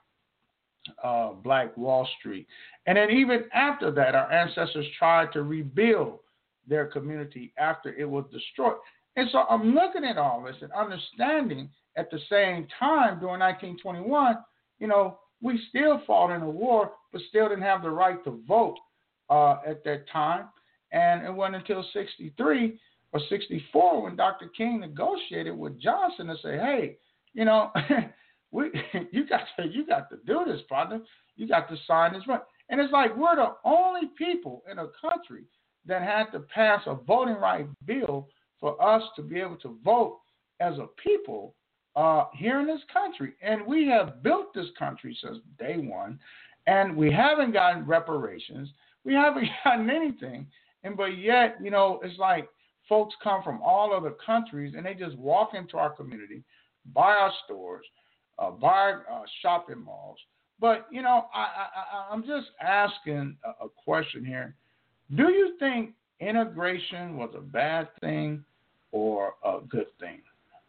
uh, Black Wall Street. And then even after that, our ancestors tried to rebuild their community after it was destroyed. And so I'm looking at all this and understanding at the same time during nineteen twenty-one, you know, we still fought in a war, but still didn't have the right to vote uh, at that time. And it wasn't until sixty-three or sixty-four when Doctor King negotiated with Johnson to say, hey, you know, we you got to you got to do this, partner. You got to sign this right. And it's like we're the only people in a country that had to pass a voting right bill for us to be able to vote as a people uh, here in this country. And we have built this country since day one, and we haven't gotten reparations. We haven't gotten anything. And but yet, you know, it's like folks come from all other countries and they just walk into our community, buy our stores, uh, buy uh, shopping malls. But, you know, I, I, I'm just asking a, a question here. Do you think integration was a bad thing, or a good thing?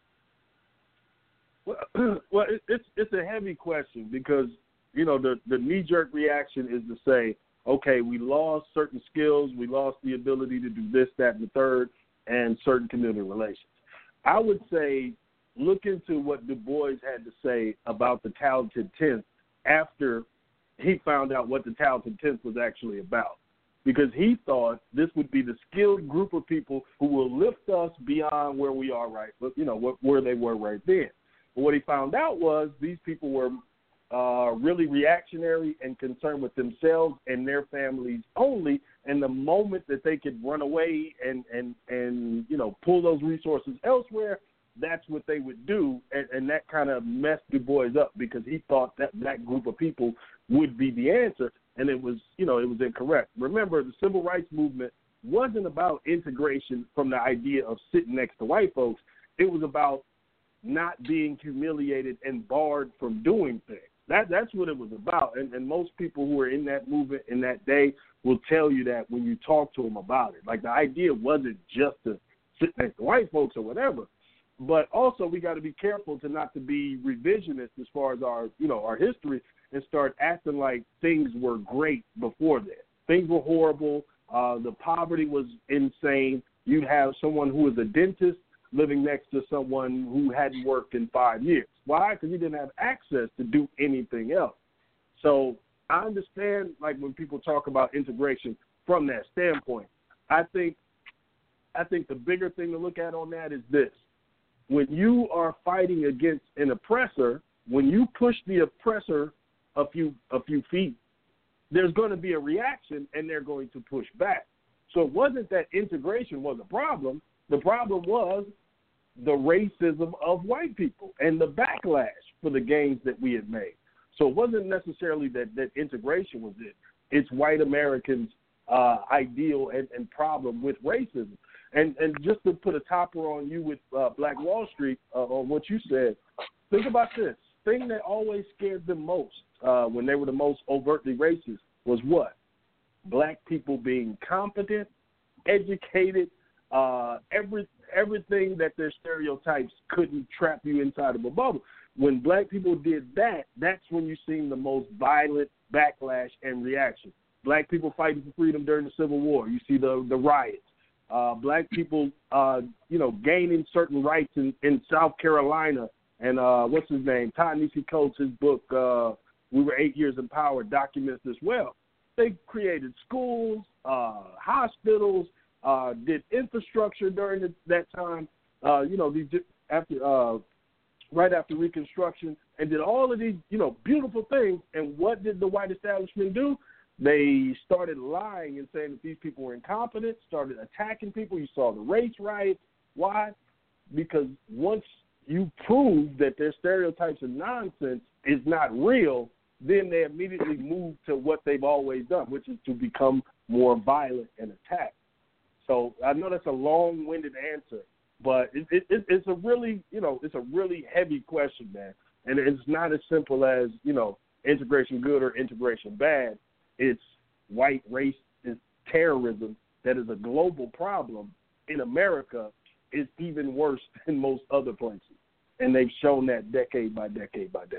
Well, well it, it's it's a heavy question because, you know, the, the knee-jerk reaction is to say, okay, we lost certain skills, we lost the ability to do this, that, and the third, and certain community relations. I would say look into what Du Bois had to say about the Talented Tenth after he found out what the Talented Tenth was actually about, because he thought this would be the skilled group of people who will lift us beyond where we are right, you know, where they were right then. But what he found out was these people were uh, really reactionary and concerned with themselves and their families only, and the moment that they could run away and, and, and you know, pull those resources elsewhere, that's what they would do, and, and that kind of messed Du Bois up because he thought that that group of people would be the answer, and it was, you know, it was incorrect. Remember, the civil rights movement wasn't about integration from the idea of sitting next to white folks. It was about not being humiliated and barred from doing things. That That's what it was about, and, and most people who were in that movement in that day will tell you that when you talk to them about it. Like, the idea wasn't just to sit next to white folks or whatever. But also we got to be careful to not to be revisionist as far as our, you know, our history and start acting like things were great before that. Things were horrible. Uh, the poverty was insane. You'd have someone who was a dentist living next to someone who hadn't worked in five years. Why? Because he didn't have access to do anything else. So I understand, like, when people talk about integration from that standpoint. I think, I think the bigger thing to look at on that is this. When you are fighting against an oppressor, when you push the oppressor a few a few feet, there's going to be a reaction, and they're going to push back. So it wasn't that integration was a problem. The problem was the racism of white people and the backlash for the gains that we had made. So it wasn't necessarily that, that integration was it. It's white Americans' uh, ideal and, and problem with racism. And and just to put a topper on you with uh, Black Wall Street, uh, on what you said, think about this. Thing that always scared them most uh, when they were the most overtly racist was what? Black people being competent, educated, uh, every everything that their stereotypes couldn't trap you inside of a bubble. When black people did that, that's when you seen the most violent backlash and reaction. Black people fighting for freedom during the Civil War. You see the the riots. Uh, black people, uh, you know, gaining certain rights in, in South Carolina. And uh, what's his name? Ta-Nehisi Coates, his book, uh, We Were Eight Years in Power, documents this well. They created schools, uh, hospitals, uh, did infrastructure during the, that time, uh, you know, these, after, uh, right after Reconstruction, and did all of these, you know, beautiful things. And what did the white establishment do? They started lying and saying that these people were incompetent, started attacking people. You saw the race riots. Why? Because once you prove that their stereotypes and nonsense is not real, then they immediately move to what they've always done, which is to become more violent and attack. So I know that's a long-winded answer, but it, it, it's a really, you know, it's a really heavy question, man. And it's not as simple as, you know, integration good or integration bad. It's white race is terrorism that is a global problem. In America, is even worse than most other places. And they've shown that decade by decade by decade.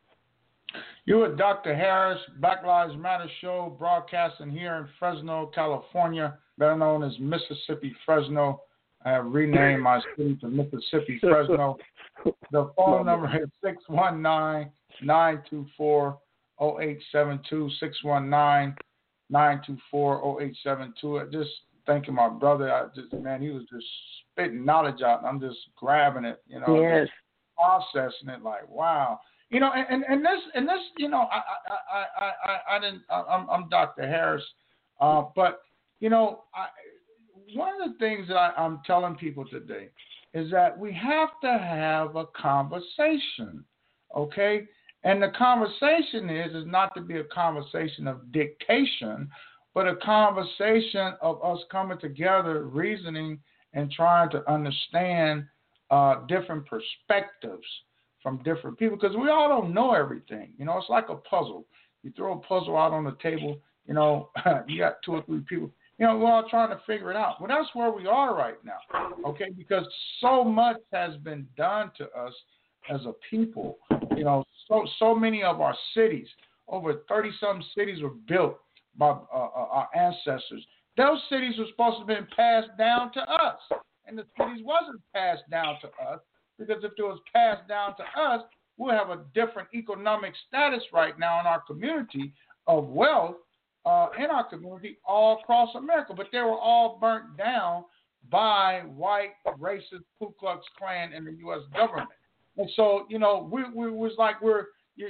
You with Doctor Harris, Black Lives Matter show, broadcasting here in Fresno, California, better known as Mississippi Fresno. I have renamed my city to Mississippi Fresno. The phone number is six one nine, nine two four, zero eight seven two, six one nine, nine two four, zero eight seven two. Just thanking my brother. I just, man, he was just spitting knowledge out, and I'm just grabbing it, you know, yes. processing it like, wow. You know, and, and, and this, and this, you know, I, I, I, I, I didn't, I'm, I'm Doctor Harris, uh, but, you know, I, one of the things that I, I'm telling people today is that we have to have a conversation, okay? And the conversation is, is not to be a conversation of dictation, but a conversation of us coming together, reasoning, and trying to understand uh, different perspectives from different people, because we all don't know everything. You know, it's like a puzzle. You throw a puzzle out on the table, you know, you got two or three people. You know, we're all trying to figure it out. Well, that's where we are right now, okay? Because so much has been done to us as a people. You know, so so many of our cities, over thirty-some cities were built by uh, our ancestors. Those cities were supposed to have been passed down to us, and the cities wasn't passed down to us, because if it was passed down to us, we'll have a different economic status right now in our community of wealth uh, in our community all across America. But they were all burnt down by white, racist Ku Klux Klan and the U S government. And so, you know, we, we was like we're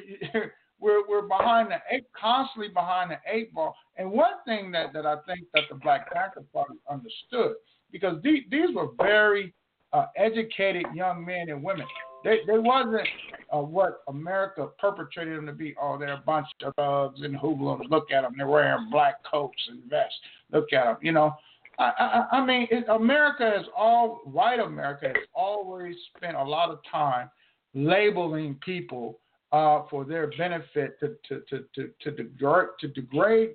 we're we're behind the eight, constantly behind the eight ball. And one thing that, that I think that the Black Panther Party understood, because these, these were very uh, educated young men and women. They they wasn't uh, what America perpetrated them to be. Oh, they're a bunch of thugs and hoodlums. Look at them. They're wearing black coats and vests. Look at them. You know, I I, I mean, it, America is all white. America has always spent a lot of time labeling people uh, for their benefit to to to to to degrade to degrade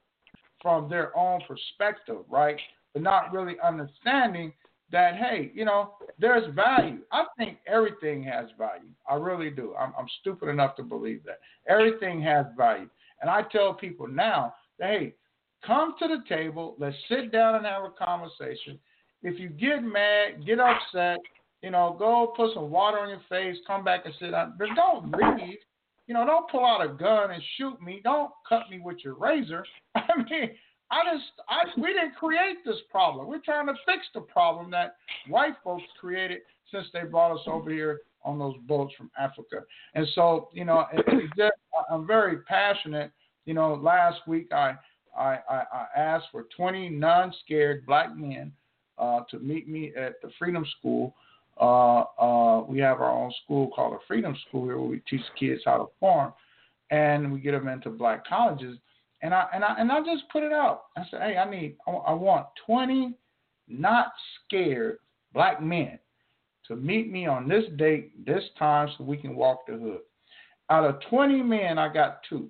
from their own perspective, right? But not really understanding that, hey, you know, there's value. I think everything has value. I really do. I'm, I'm stupid enough to believe that. Everything has value. And I tell people now, that, hey, come to the table. Let's sit down and have a conversation. If you get mad, get upset, you know, go put some water on your face, come back and sit down. But don't leave. You know, don't pull out a gun and shoot me. Don't cut me with your razor. I mean, I just, I, we didn't create this problem. We're trying to fix the problem that white folks created since they brought us over here on those boats from Africa. And so, you know, it, it just, I'm very passionate. You know, last week I, I, I, I asked for twenty non-scared black men uh, to meet me at the Freedom School. Uh, uh, we have our own school called the Freedom School here, where we teach kids how to farm, and we get them into black colleges. And I and I and I just put it out. I said, hey, I need, I, I want twenty not scared black men to meet me on this date, this time, so we can walk the hood. Out of twenty men, I got two.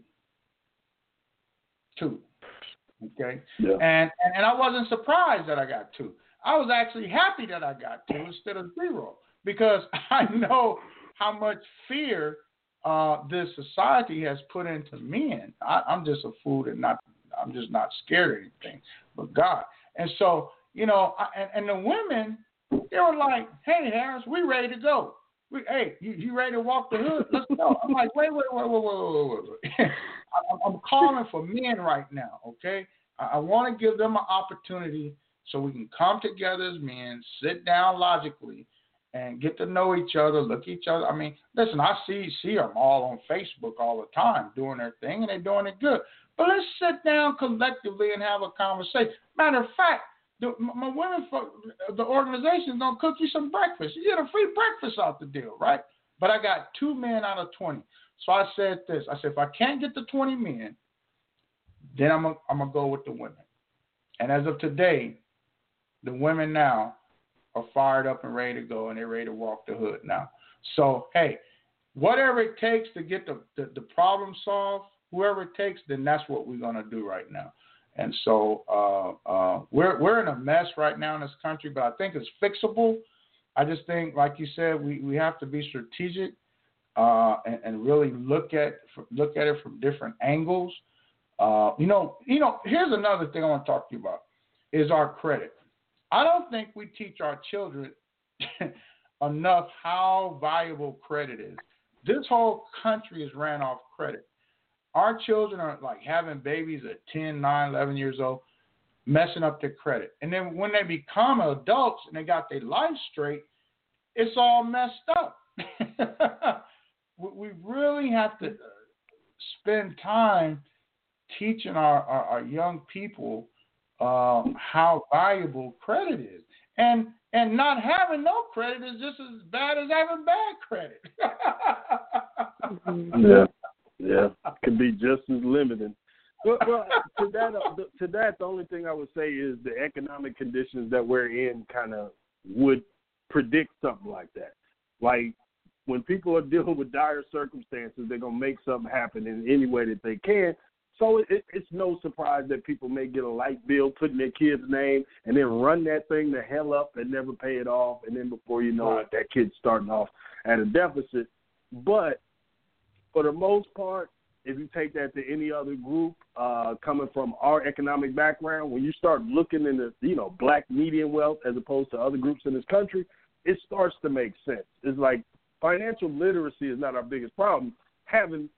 Two. Okay. Yeah. And, and and I wasn't surprised that I got two. I was actually happy that I got two instead of zero, because I know how much fear uh, this society has put into men. I, I'm just a fool and not, I'm just not scared of anything but God. And so, you know, I, and, and the women, they were like, hey, Harris, we ready to go. We, hey, you, you ready to walk the hood? Let's go. I'm like, wait, wait, wait, wait, wait, wait, wait, wait. I'm, I'm calling for men right now, okay? I, I want to give them an opportunity so we can come together as men, sit down logically, and get to know each other, look at each other. I mean, listen, I see see them all on Facebook all the time doing their thing, and they're doing it good. But let's sit down collectively and have a conversation. Matter of fact, the, my women, the organization is going to cook you some breakfast. You get a free breakfast out the deal, right? But I got two men out of twenty. So I said this. I said, if I can't get the twenty men, then I'm going I'm to go with the women. And as of today, the women now are fired up and ready to go, and they're ready to walk the hood now. So, hey, whatever it takes to get the, the, the problem solved, whoever it takes, then that's what we're going to do right now. And so uh, uh, we're we're in a mess right now in this country, but I think it's fixable. I just think, like you said, we, we have to be strategic uh, and, and really look at look at it from different angles. Uh, you know, you know. Here's another thing I want to talk to you about is our credit. I don't think we teach our children enough how valuable credit is. This whole country is ran off credit. Our children are like having babies at ten, nine, eleven years old, messing up their credit. And then when they become adults and they got their life straight, it's all messed up. We really have to spend time teaching our, our, our young people Um, how valuable credit is, and and not having no credit is just as bad as having bad credit. yeah, yeah, can be just as limiting. Well, well to that, to that, the only thing I would say is the economic conditions that we're in kind of would predict something like that. Like when people are dealing with dire circumstances, they're gonna make something happen in any way that they can. So it, it's no surprise that people may get a light bill, put in their kid's name, and then run that thing the hell up and never pay it off. And then before you know it, that kid's starting off at a deficit. But for the most part, if you take that to any other group, uh, coming from our economic background, when you start looking into, you know, black median wealth as opposed to other groups in this country, it starts to make sense. It's like financial literacy is not our biggest problem. Having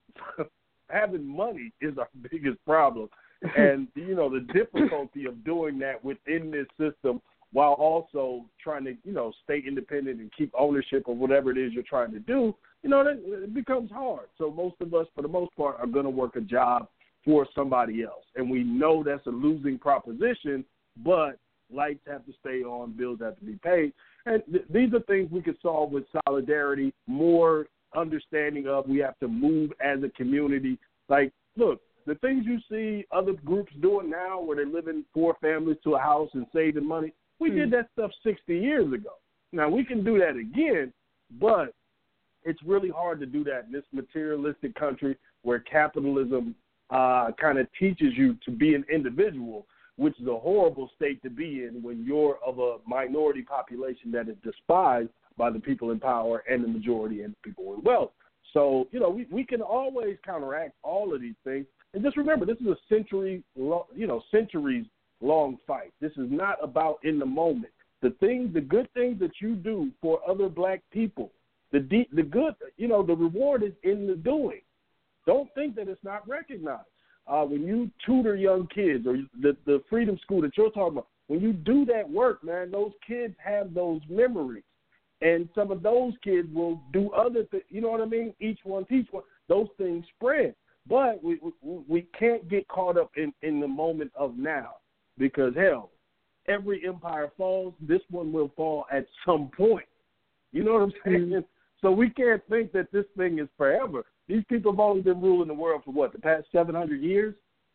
having money is our biggest problem. And, you know, the difficulty of doing that within this system while also trying to, you know, stay independent and keep ownership of whatever it is you're trying to do, you know, that, it becomes hard. So most of us, for the most part, are going to work a job for somebody else. And we know that's a losing proposition, but lights have to stay on, bills have to be paid. And th- these are things we could solve with solidarity, more understanding of we have to move as a community. Like, look, the things you see other groups doing now where they're living four families to a house and saving money, we mm. did that stuff sixty years ago. Now, we can do that again, but it's really hard to do that in this materialistic country where capitalism uh, kind of teaches you to be an individual, which is a horrible state to be in when you're of a minority population that is despised by the people in power and the majority and the people with wealth. So, you know, we, we can always counteract all of these things. And just remember, this is a century, lo- you know, centuries-long fight. This is not about in the moment. The things, the good things that you do for other black people, the de- the good, you know, the reward is in the doing. Don't think that it's not recognized. Uh, when you tutor young kids or the, the freedom school that you're talking about, when you do that work, man, those kids have those memories. And some of those kids will do other things, you know what I mean? Each one teach one. Those things spread. But we we, we can't get caught up in, in the moment of now because, hell, every empire falls. This one will fall at some point. You know what I'm saying? Mm-hmm. So we can't think that this thing is forever. These people have only been ruling the world for, what, the past seven hundred years?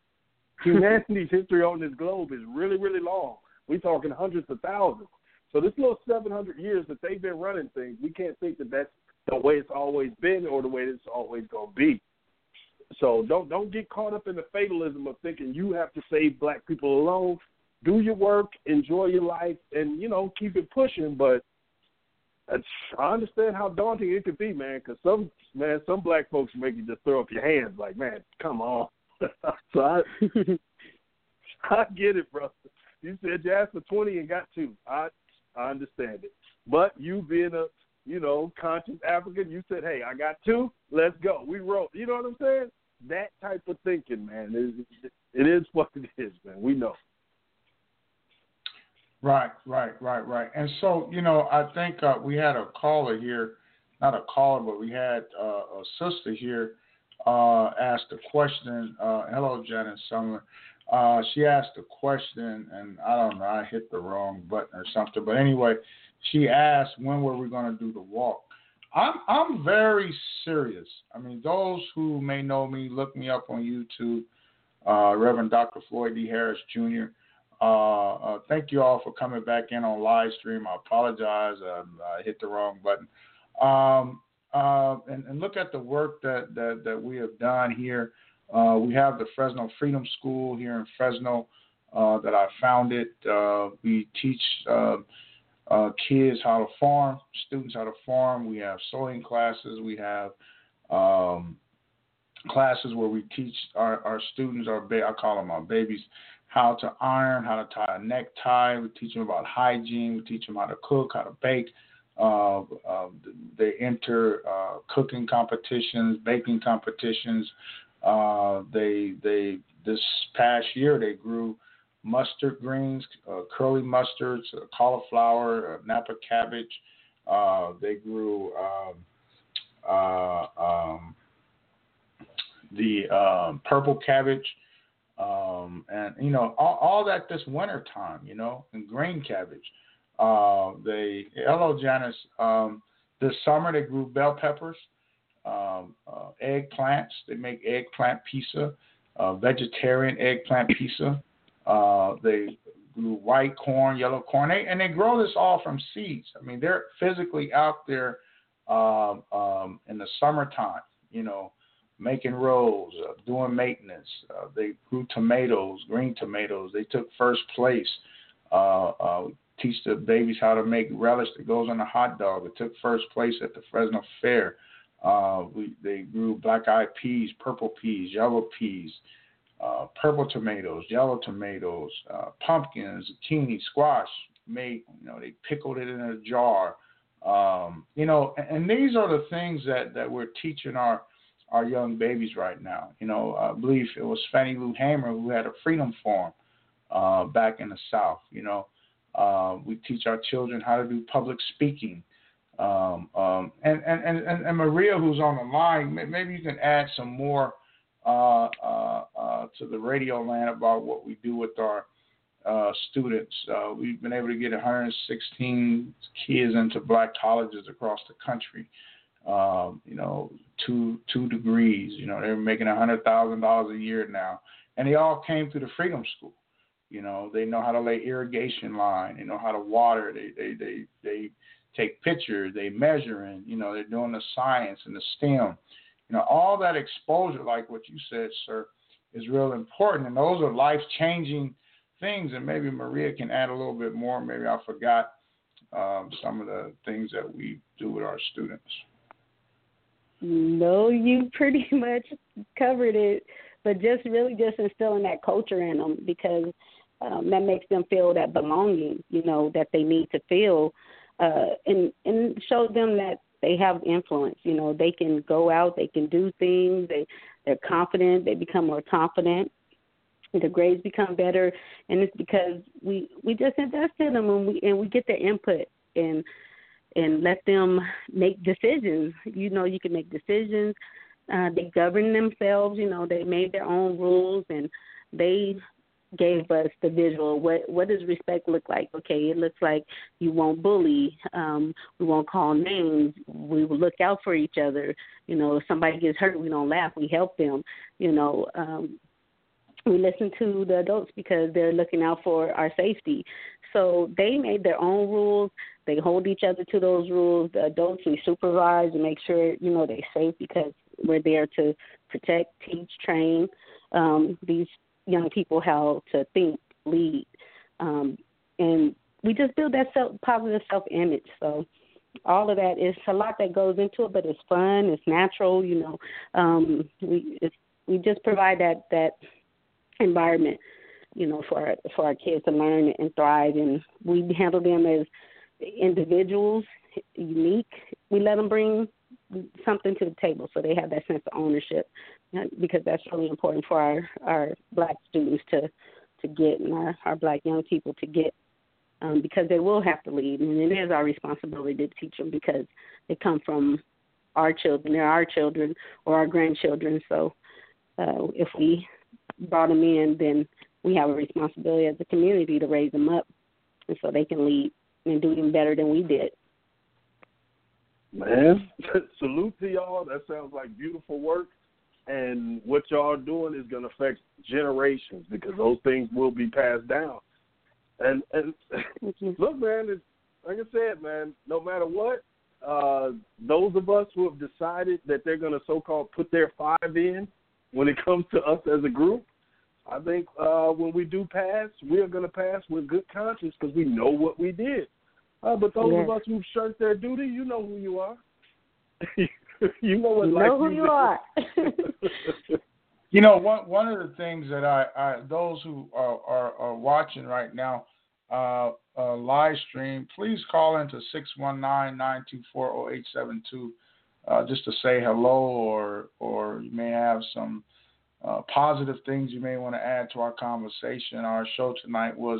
Humanity's history on this globe is really, really long. We're talking hundreds of thousands. So this little seven hundred years that they've been running things, we can't think that that's the way it's always been or the way it's always going to be. So don't don't get caught up in the fatalism of thinking you have to save black people alone. Do your work, enjoy your life, and, you know, keep it pushing. But I understand how daunting it could be, man, because some, man, some black folks make you just throw up your hands like, man, come on. So I, I get it, bro. You said you asked for twenty and got two. I I understand it. But you being a, you know, conscious African, you said, hey, I got two, let's go. We wrote. You know what I'm saying? That type of thinking, man, it, it is what it is, man. We know. Right, right, right, right. And so, you know, I think uh, we had a caller here, not a caller, but we had uh, a sister here uh, asked a question. Uh, hello, Janet Summer. Uh, she asked a question, and I don't know, I hit the wrong button or something. But anyway, she asked, when were we going to do the walk? I'm I'm very serious. I mean, those who may know me, look me up on YouTube, uh, Reverend Doctor Floyd D. Harris, Junior Uh, uh, thank you all for coming back in on live stream. I apologize. Uh, I hit the wrong button. Um, uh, and, and look at the work that, that, that we have done here. Uh, we have the Fresno Freedom School here in Fresno uh, that I founded. Uh, we teach uh, uh, kids how to farm, students how to farm. We have sewing classes. We have um, classes where we teach our, our students, our ba- I call them our babies, how to iron, how to tie a necktie. We teach them about hygiene. We teach them how to cook, how to bake. Uh, uh, they enter uh, cooking competitions, baking competitions. Uh, they they this past year they grew mustard greens, uh, curly mustards, uh, cauliflower, uh, Napa cabbage. Uh, they grew um, uh, um, the um, purple cabbage. Um, and, you know, all, all that this winter time, you know, and green cabbage. Uh, they, hello, Janice. Um, this summer they grew bell peppers, um, uh, eggplants. They make eggplant pizza, uh, vegetarian eggplant pizza. Uh, they grew white corn, yellow corn, they, and they grow this all from seeds. I mean, they're physically out there um, um, in the summertime, you know, making rows, uh, doing maintenance. Uh, they grew tomatoes, green tomatoes. They took first place. Uh, uh, teach the babies how to make relish that goes on a hot dog. It took first place at the Fresno Fair. Uh, we, they grew black-eyed peas, purple peas, yellow peas, uh, purple tomatoes, yellow tomatoes, uh, pumpkins, zucchini, squash. Made, you know, they pickled it in a jar. Um, you know, and, and these are the things that, that we're teaching our our young babies right now. You know, I believe it was Fannie Lou Hamer who had a Freedom Forum uh, back in the South. You know, uh, we teach our children how to do public speaking. Um, um, and, and, and, and Maria, who's on the line, maybe you can add some more uh, uh, uh, to the radio land about what we do with our uh, students. Uh, we've been able to get one hundred sixteen kids into black colleges across the country. Um, you know, two two degrees. You know, they're making one hundred thousand dollars a year now, and they all came through the Freedom School. You know, they know how to lay irrigation line. They know how to water. They they they they take pictures. They measuring. You know, they're doing the science and the STEM. You know, all that exposure, like what you said, sir, is real important, and those are life changing things. And maybe Maria can add a little bit more. Maybe I forgot um, some of the things that we do with our students. No, you pretty much covered it, but just really just instilling that culture in them, because um, that makes them feel that belonging, you know, that they need to feel, uh, and, and show them that they have influence. You know, they can go out, they can do things, they, they're confident, they become more confident, the grades become better, and it's because we, we just invest in them, and we, and we get their input, and and let them make decisions. You know, you can make decisions. Uh, they govern themselves. You know, they made their own rules, and they gave us the visual. What what does respect look like? Okay, it looks like you won't bully. Um, we won't call names. We will look out for each other. You know, if somebody gets hurt, we don't laugh. We help them. You know, um, we listen to the adults because they're looking out for our safety. So they made their own rules. They hold each other to those rules. The adults, we supervise and make sure, you know, they're safe, because we're there to protect, teach, train um, these young people how to think, lead. Um, and we just build that self, positive self-image. So all of that is a lot that goes into it, but it's fun, it's natural, you know. Um, we it's, we just provide that, that environment, you know, for our, for our kids to learn and thrive, and we handle them as individuals, unique. We let them bring something to the table so they have that sense of ownership, because that's really important for our, our black students to, to get, and our, our black young people to get, um, because they will have to lead, and it is our responsibility to teach them, because they come from our children, they're our children or our grandchildren. So uh, if we brought them in, then we have a responsibility as a community to raise them up, and so they can lead and do even better than we did. Man, salute to y'all. That sounds like beautiful work. And what y'all are doing is going to affect generations, because those things will be passed down. And, and look, man, it's, like I said, man, no matter what, uh, those of us who have decided that they're going to so-called put their five in when it comes to us as a group, I think uh, when we do pass, we're going to pass with good conscience, because we know what we did. Uh, but those yes. of us who've shirked their duty, you know who you are. you know what you life know who you are. You know, one one of the things that I, I those who are, are, are watching right now, uh, uh, live stream, please call into six one nine, nine two four, zero eight seven two uh, just to say hello, or or you may have some Uh, positive things you may want to add to our conversation. Our show tonight was,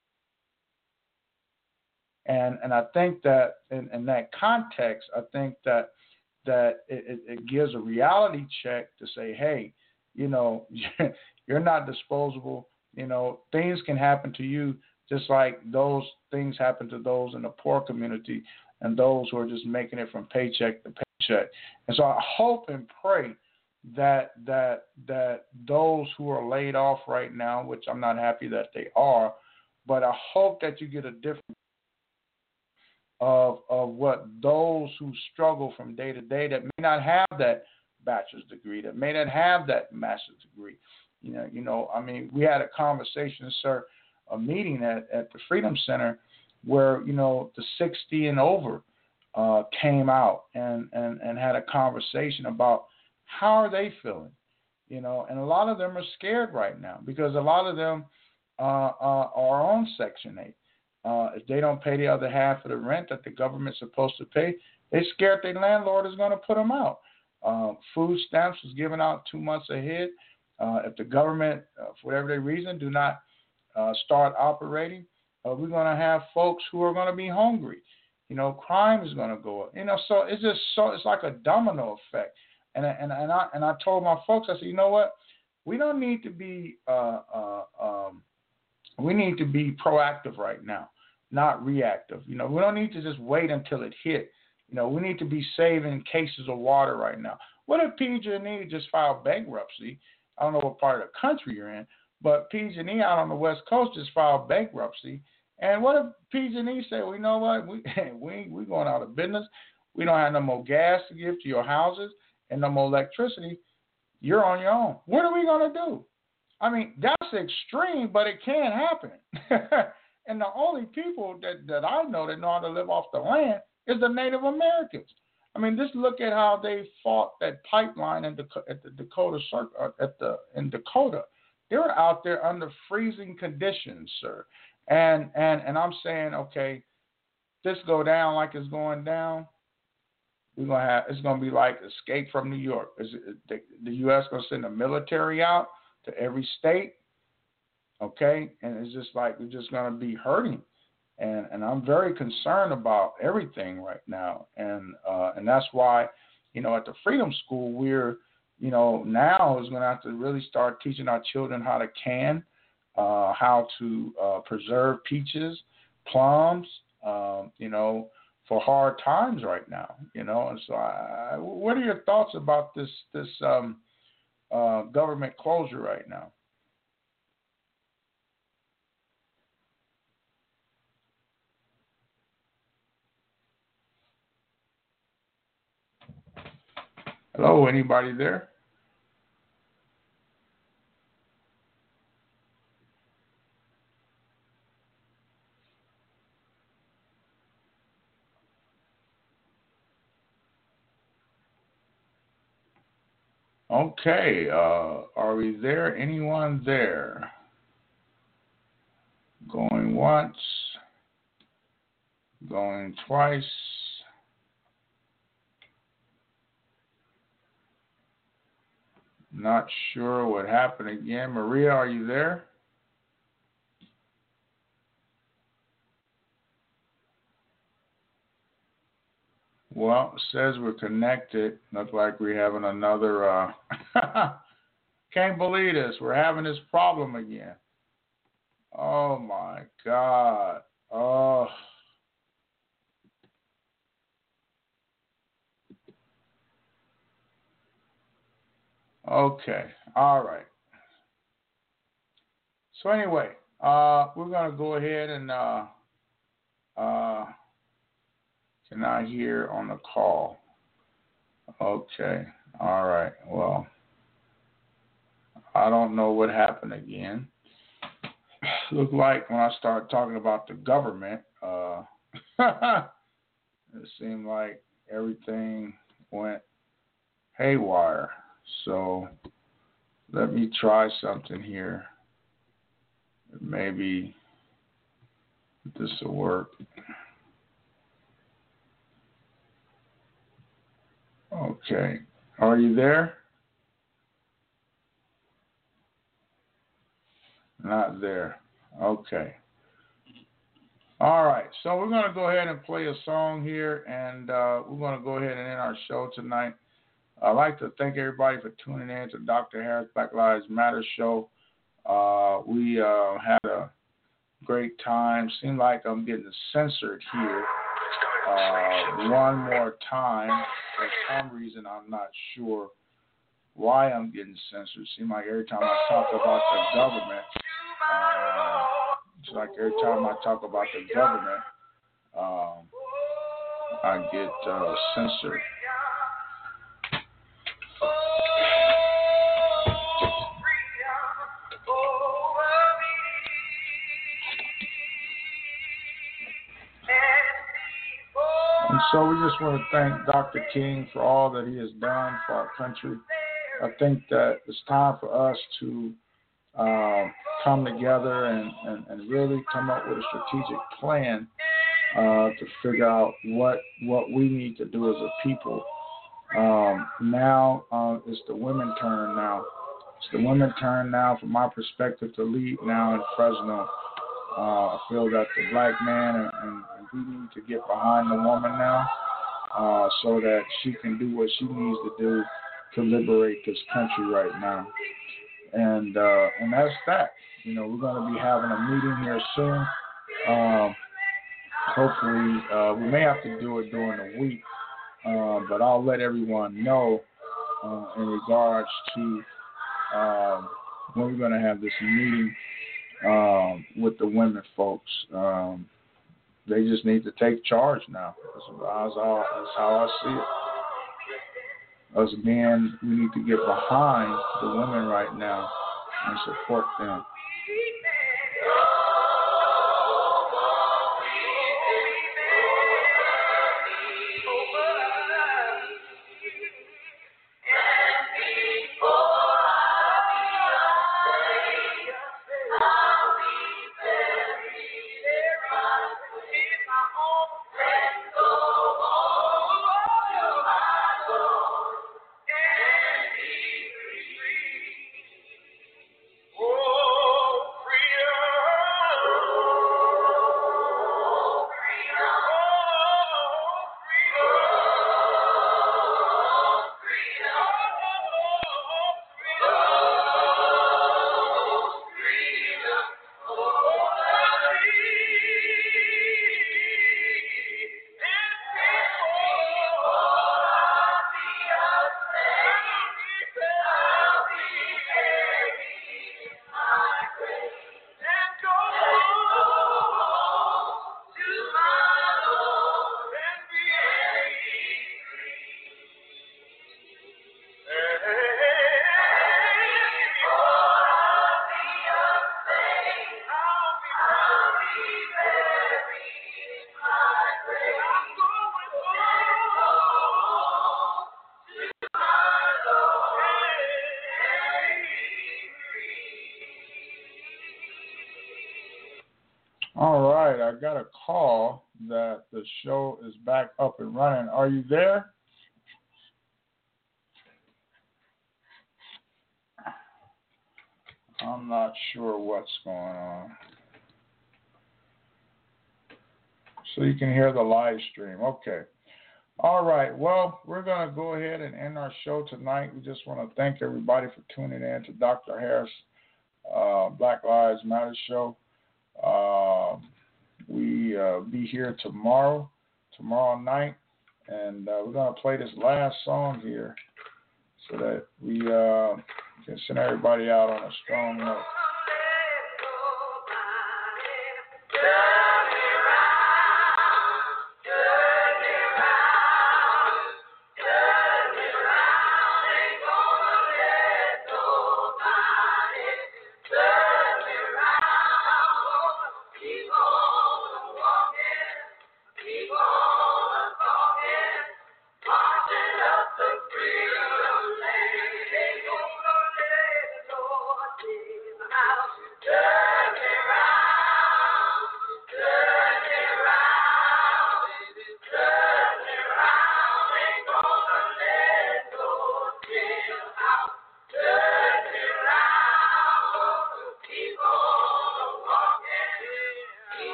and and I think that in, in that context, I think that that it, it gives a reality check to say, hey, you know, you're not disposable. You know, things can happen to you just like those things happen to those in the poor community and those who are just making it from paycheck to paycheck. And so I hope and pray that that that those who are laid off right now, which I'm not happy that they are, but I hope that you get a different of of what those who struggle from day to day that may not have that bachelor's degree, that may not have that master's degree. You know, you know, I mean, we had a conversation, sir, a meeting at, at the Freedom Center where, you know, the sixty and over uh, came out and, and, and had a conversation about how are they feeling, you know, and a lot of them are scared right now because a lot of them uh, uh, are on Section eight. Uh, if they don't pay the other half of the rent that the government's supposed to pay, they're scared their landlord is going to put them out. Uh, food stamps was given out two months ahead. Uh, if the government, uh, for whatever reason, do not uh, start operating, uh, we're going to have folks who are going to be hungry. You know, crime is going to go up. You know, so it's just so it's like a domino effect. And and and I and I told my folks, I said, you know what, we don't need to be uh, uh, um, we need to be proactive right now, not reactive. You know, we don't need to just wait until it hit. You know, we need to be saving cases of water right now. What if P G and E just filed bankruptcy? I don't know what part of the country you're in, but P G and E out on the West Coast just filed bankruptcy. And what if P G and E say, well, you know what, we we we going out of business. We don't have no more gas to give to your houses and no more electricity. You're on your own. What are we going to do? I mean, that's extreme, but it can happen. And the only people that, that I know that know how to live off the land is the Native Americans. I mean, just look at how they fought that pipeline in the, at the Dakota at the in Dakota. They were out there under freezing conditions, sir. And and and I'm saying, okay, this go down like it's going down. We're gonna have it's gonna be like Escape from New York. Is it, the, the U S gonna send the military out to every state? Okay, and it's just like we're just gonna be hurting. And and I'm very concerned about everything right now, and uh, and that's why, you know, at the Freedom School we're, you know, now is going to have to really start teaching our children how to can, uh, how to uh, preserve peaches, plums, um, you know, for hard times right now, you know. And so, I, what are your thoughts about this this um, uh, government closure right now? Hello, anybody there? Okay, uh, are we there? Anyone there? Going once, going twice. Not sure what happened again. Maria, are you there? Well, it says we're connected. Looks like we're having another. Uh... Can't believe this. We're having this problem again. Oh my God. Oh. Okay. All right. So anyway, uh, we're gonna go ahead and uh, uh, cannot hear on the call. Okay. All right. Well, I don't know what happened again. Look like when I start talking about the government, uh, it seemed like everything went haywire. So let me try something here. Maybe this will work. Okay. Are you there? Not there. Okay. All right. So we're going to go ahead and play a song here, and uh, we're going to go ahead and end our show tonight. I'd like to thank everybody for tuning in to Doctor Harris Black Lives Matter show. Uh, we uh, had a great time. Seemed like I'm getting censored here uh, one more time. For some reason, I'm not sure why I'm getting censored. Seems like every time I talk about the government, uh, it's like every time I talk about the government, um, I get uh, censored. so we just want to thank Doctor King for all that he has done for our country. I think that it's time for us to uh, come together and, and, and really come up with a strategic plan uh, to figure out what what we need to do as a people. Um, now uh, it's the women's turn now. It's the women's turn now, from my perspective, to lead now in Fresno. Uh, I feel that the black man and, and, and we need to get behind the woman now uh, so that she can do what she needs to do to liberate this country right now. And uh, and that's that. You know, we're going to be having a meeting here soon. Um, hopefully, uh, we may have to do it during the week, uh, but I'll let everyone know uh, in regards to um, when we're going to have this meeting um, with the women folks. Um, they just need to take charge now. That's how, that's how I see it. Us men, we need to get behind the women right now and support them. All right, I got a call that the show is back up and running. Are you there? I'm not sure what's going on. So you can hear the live stream. Okay. All right. Well, we're going to go ahead and end our show tonight. We just want to thank everybody for tuning in to Doctor Harris uh, Black Lives Matter show. Uh, we uh, be here tomorrow, tomorrow night, and uh, we're going to play this last song here so that we uh, can send everybody out on a strong note.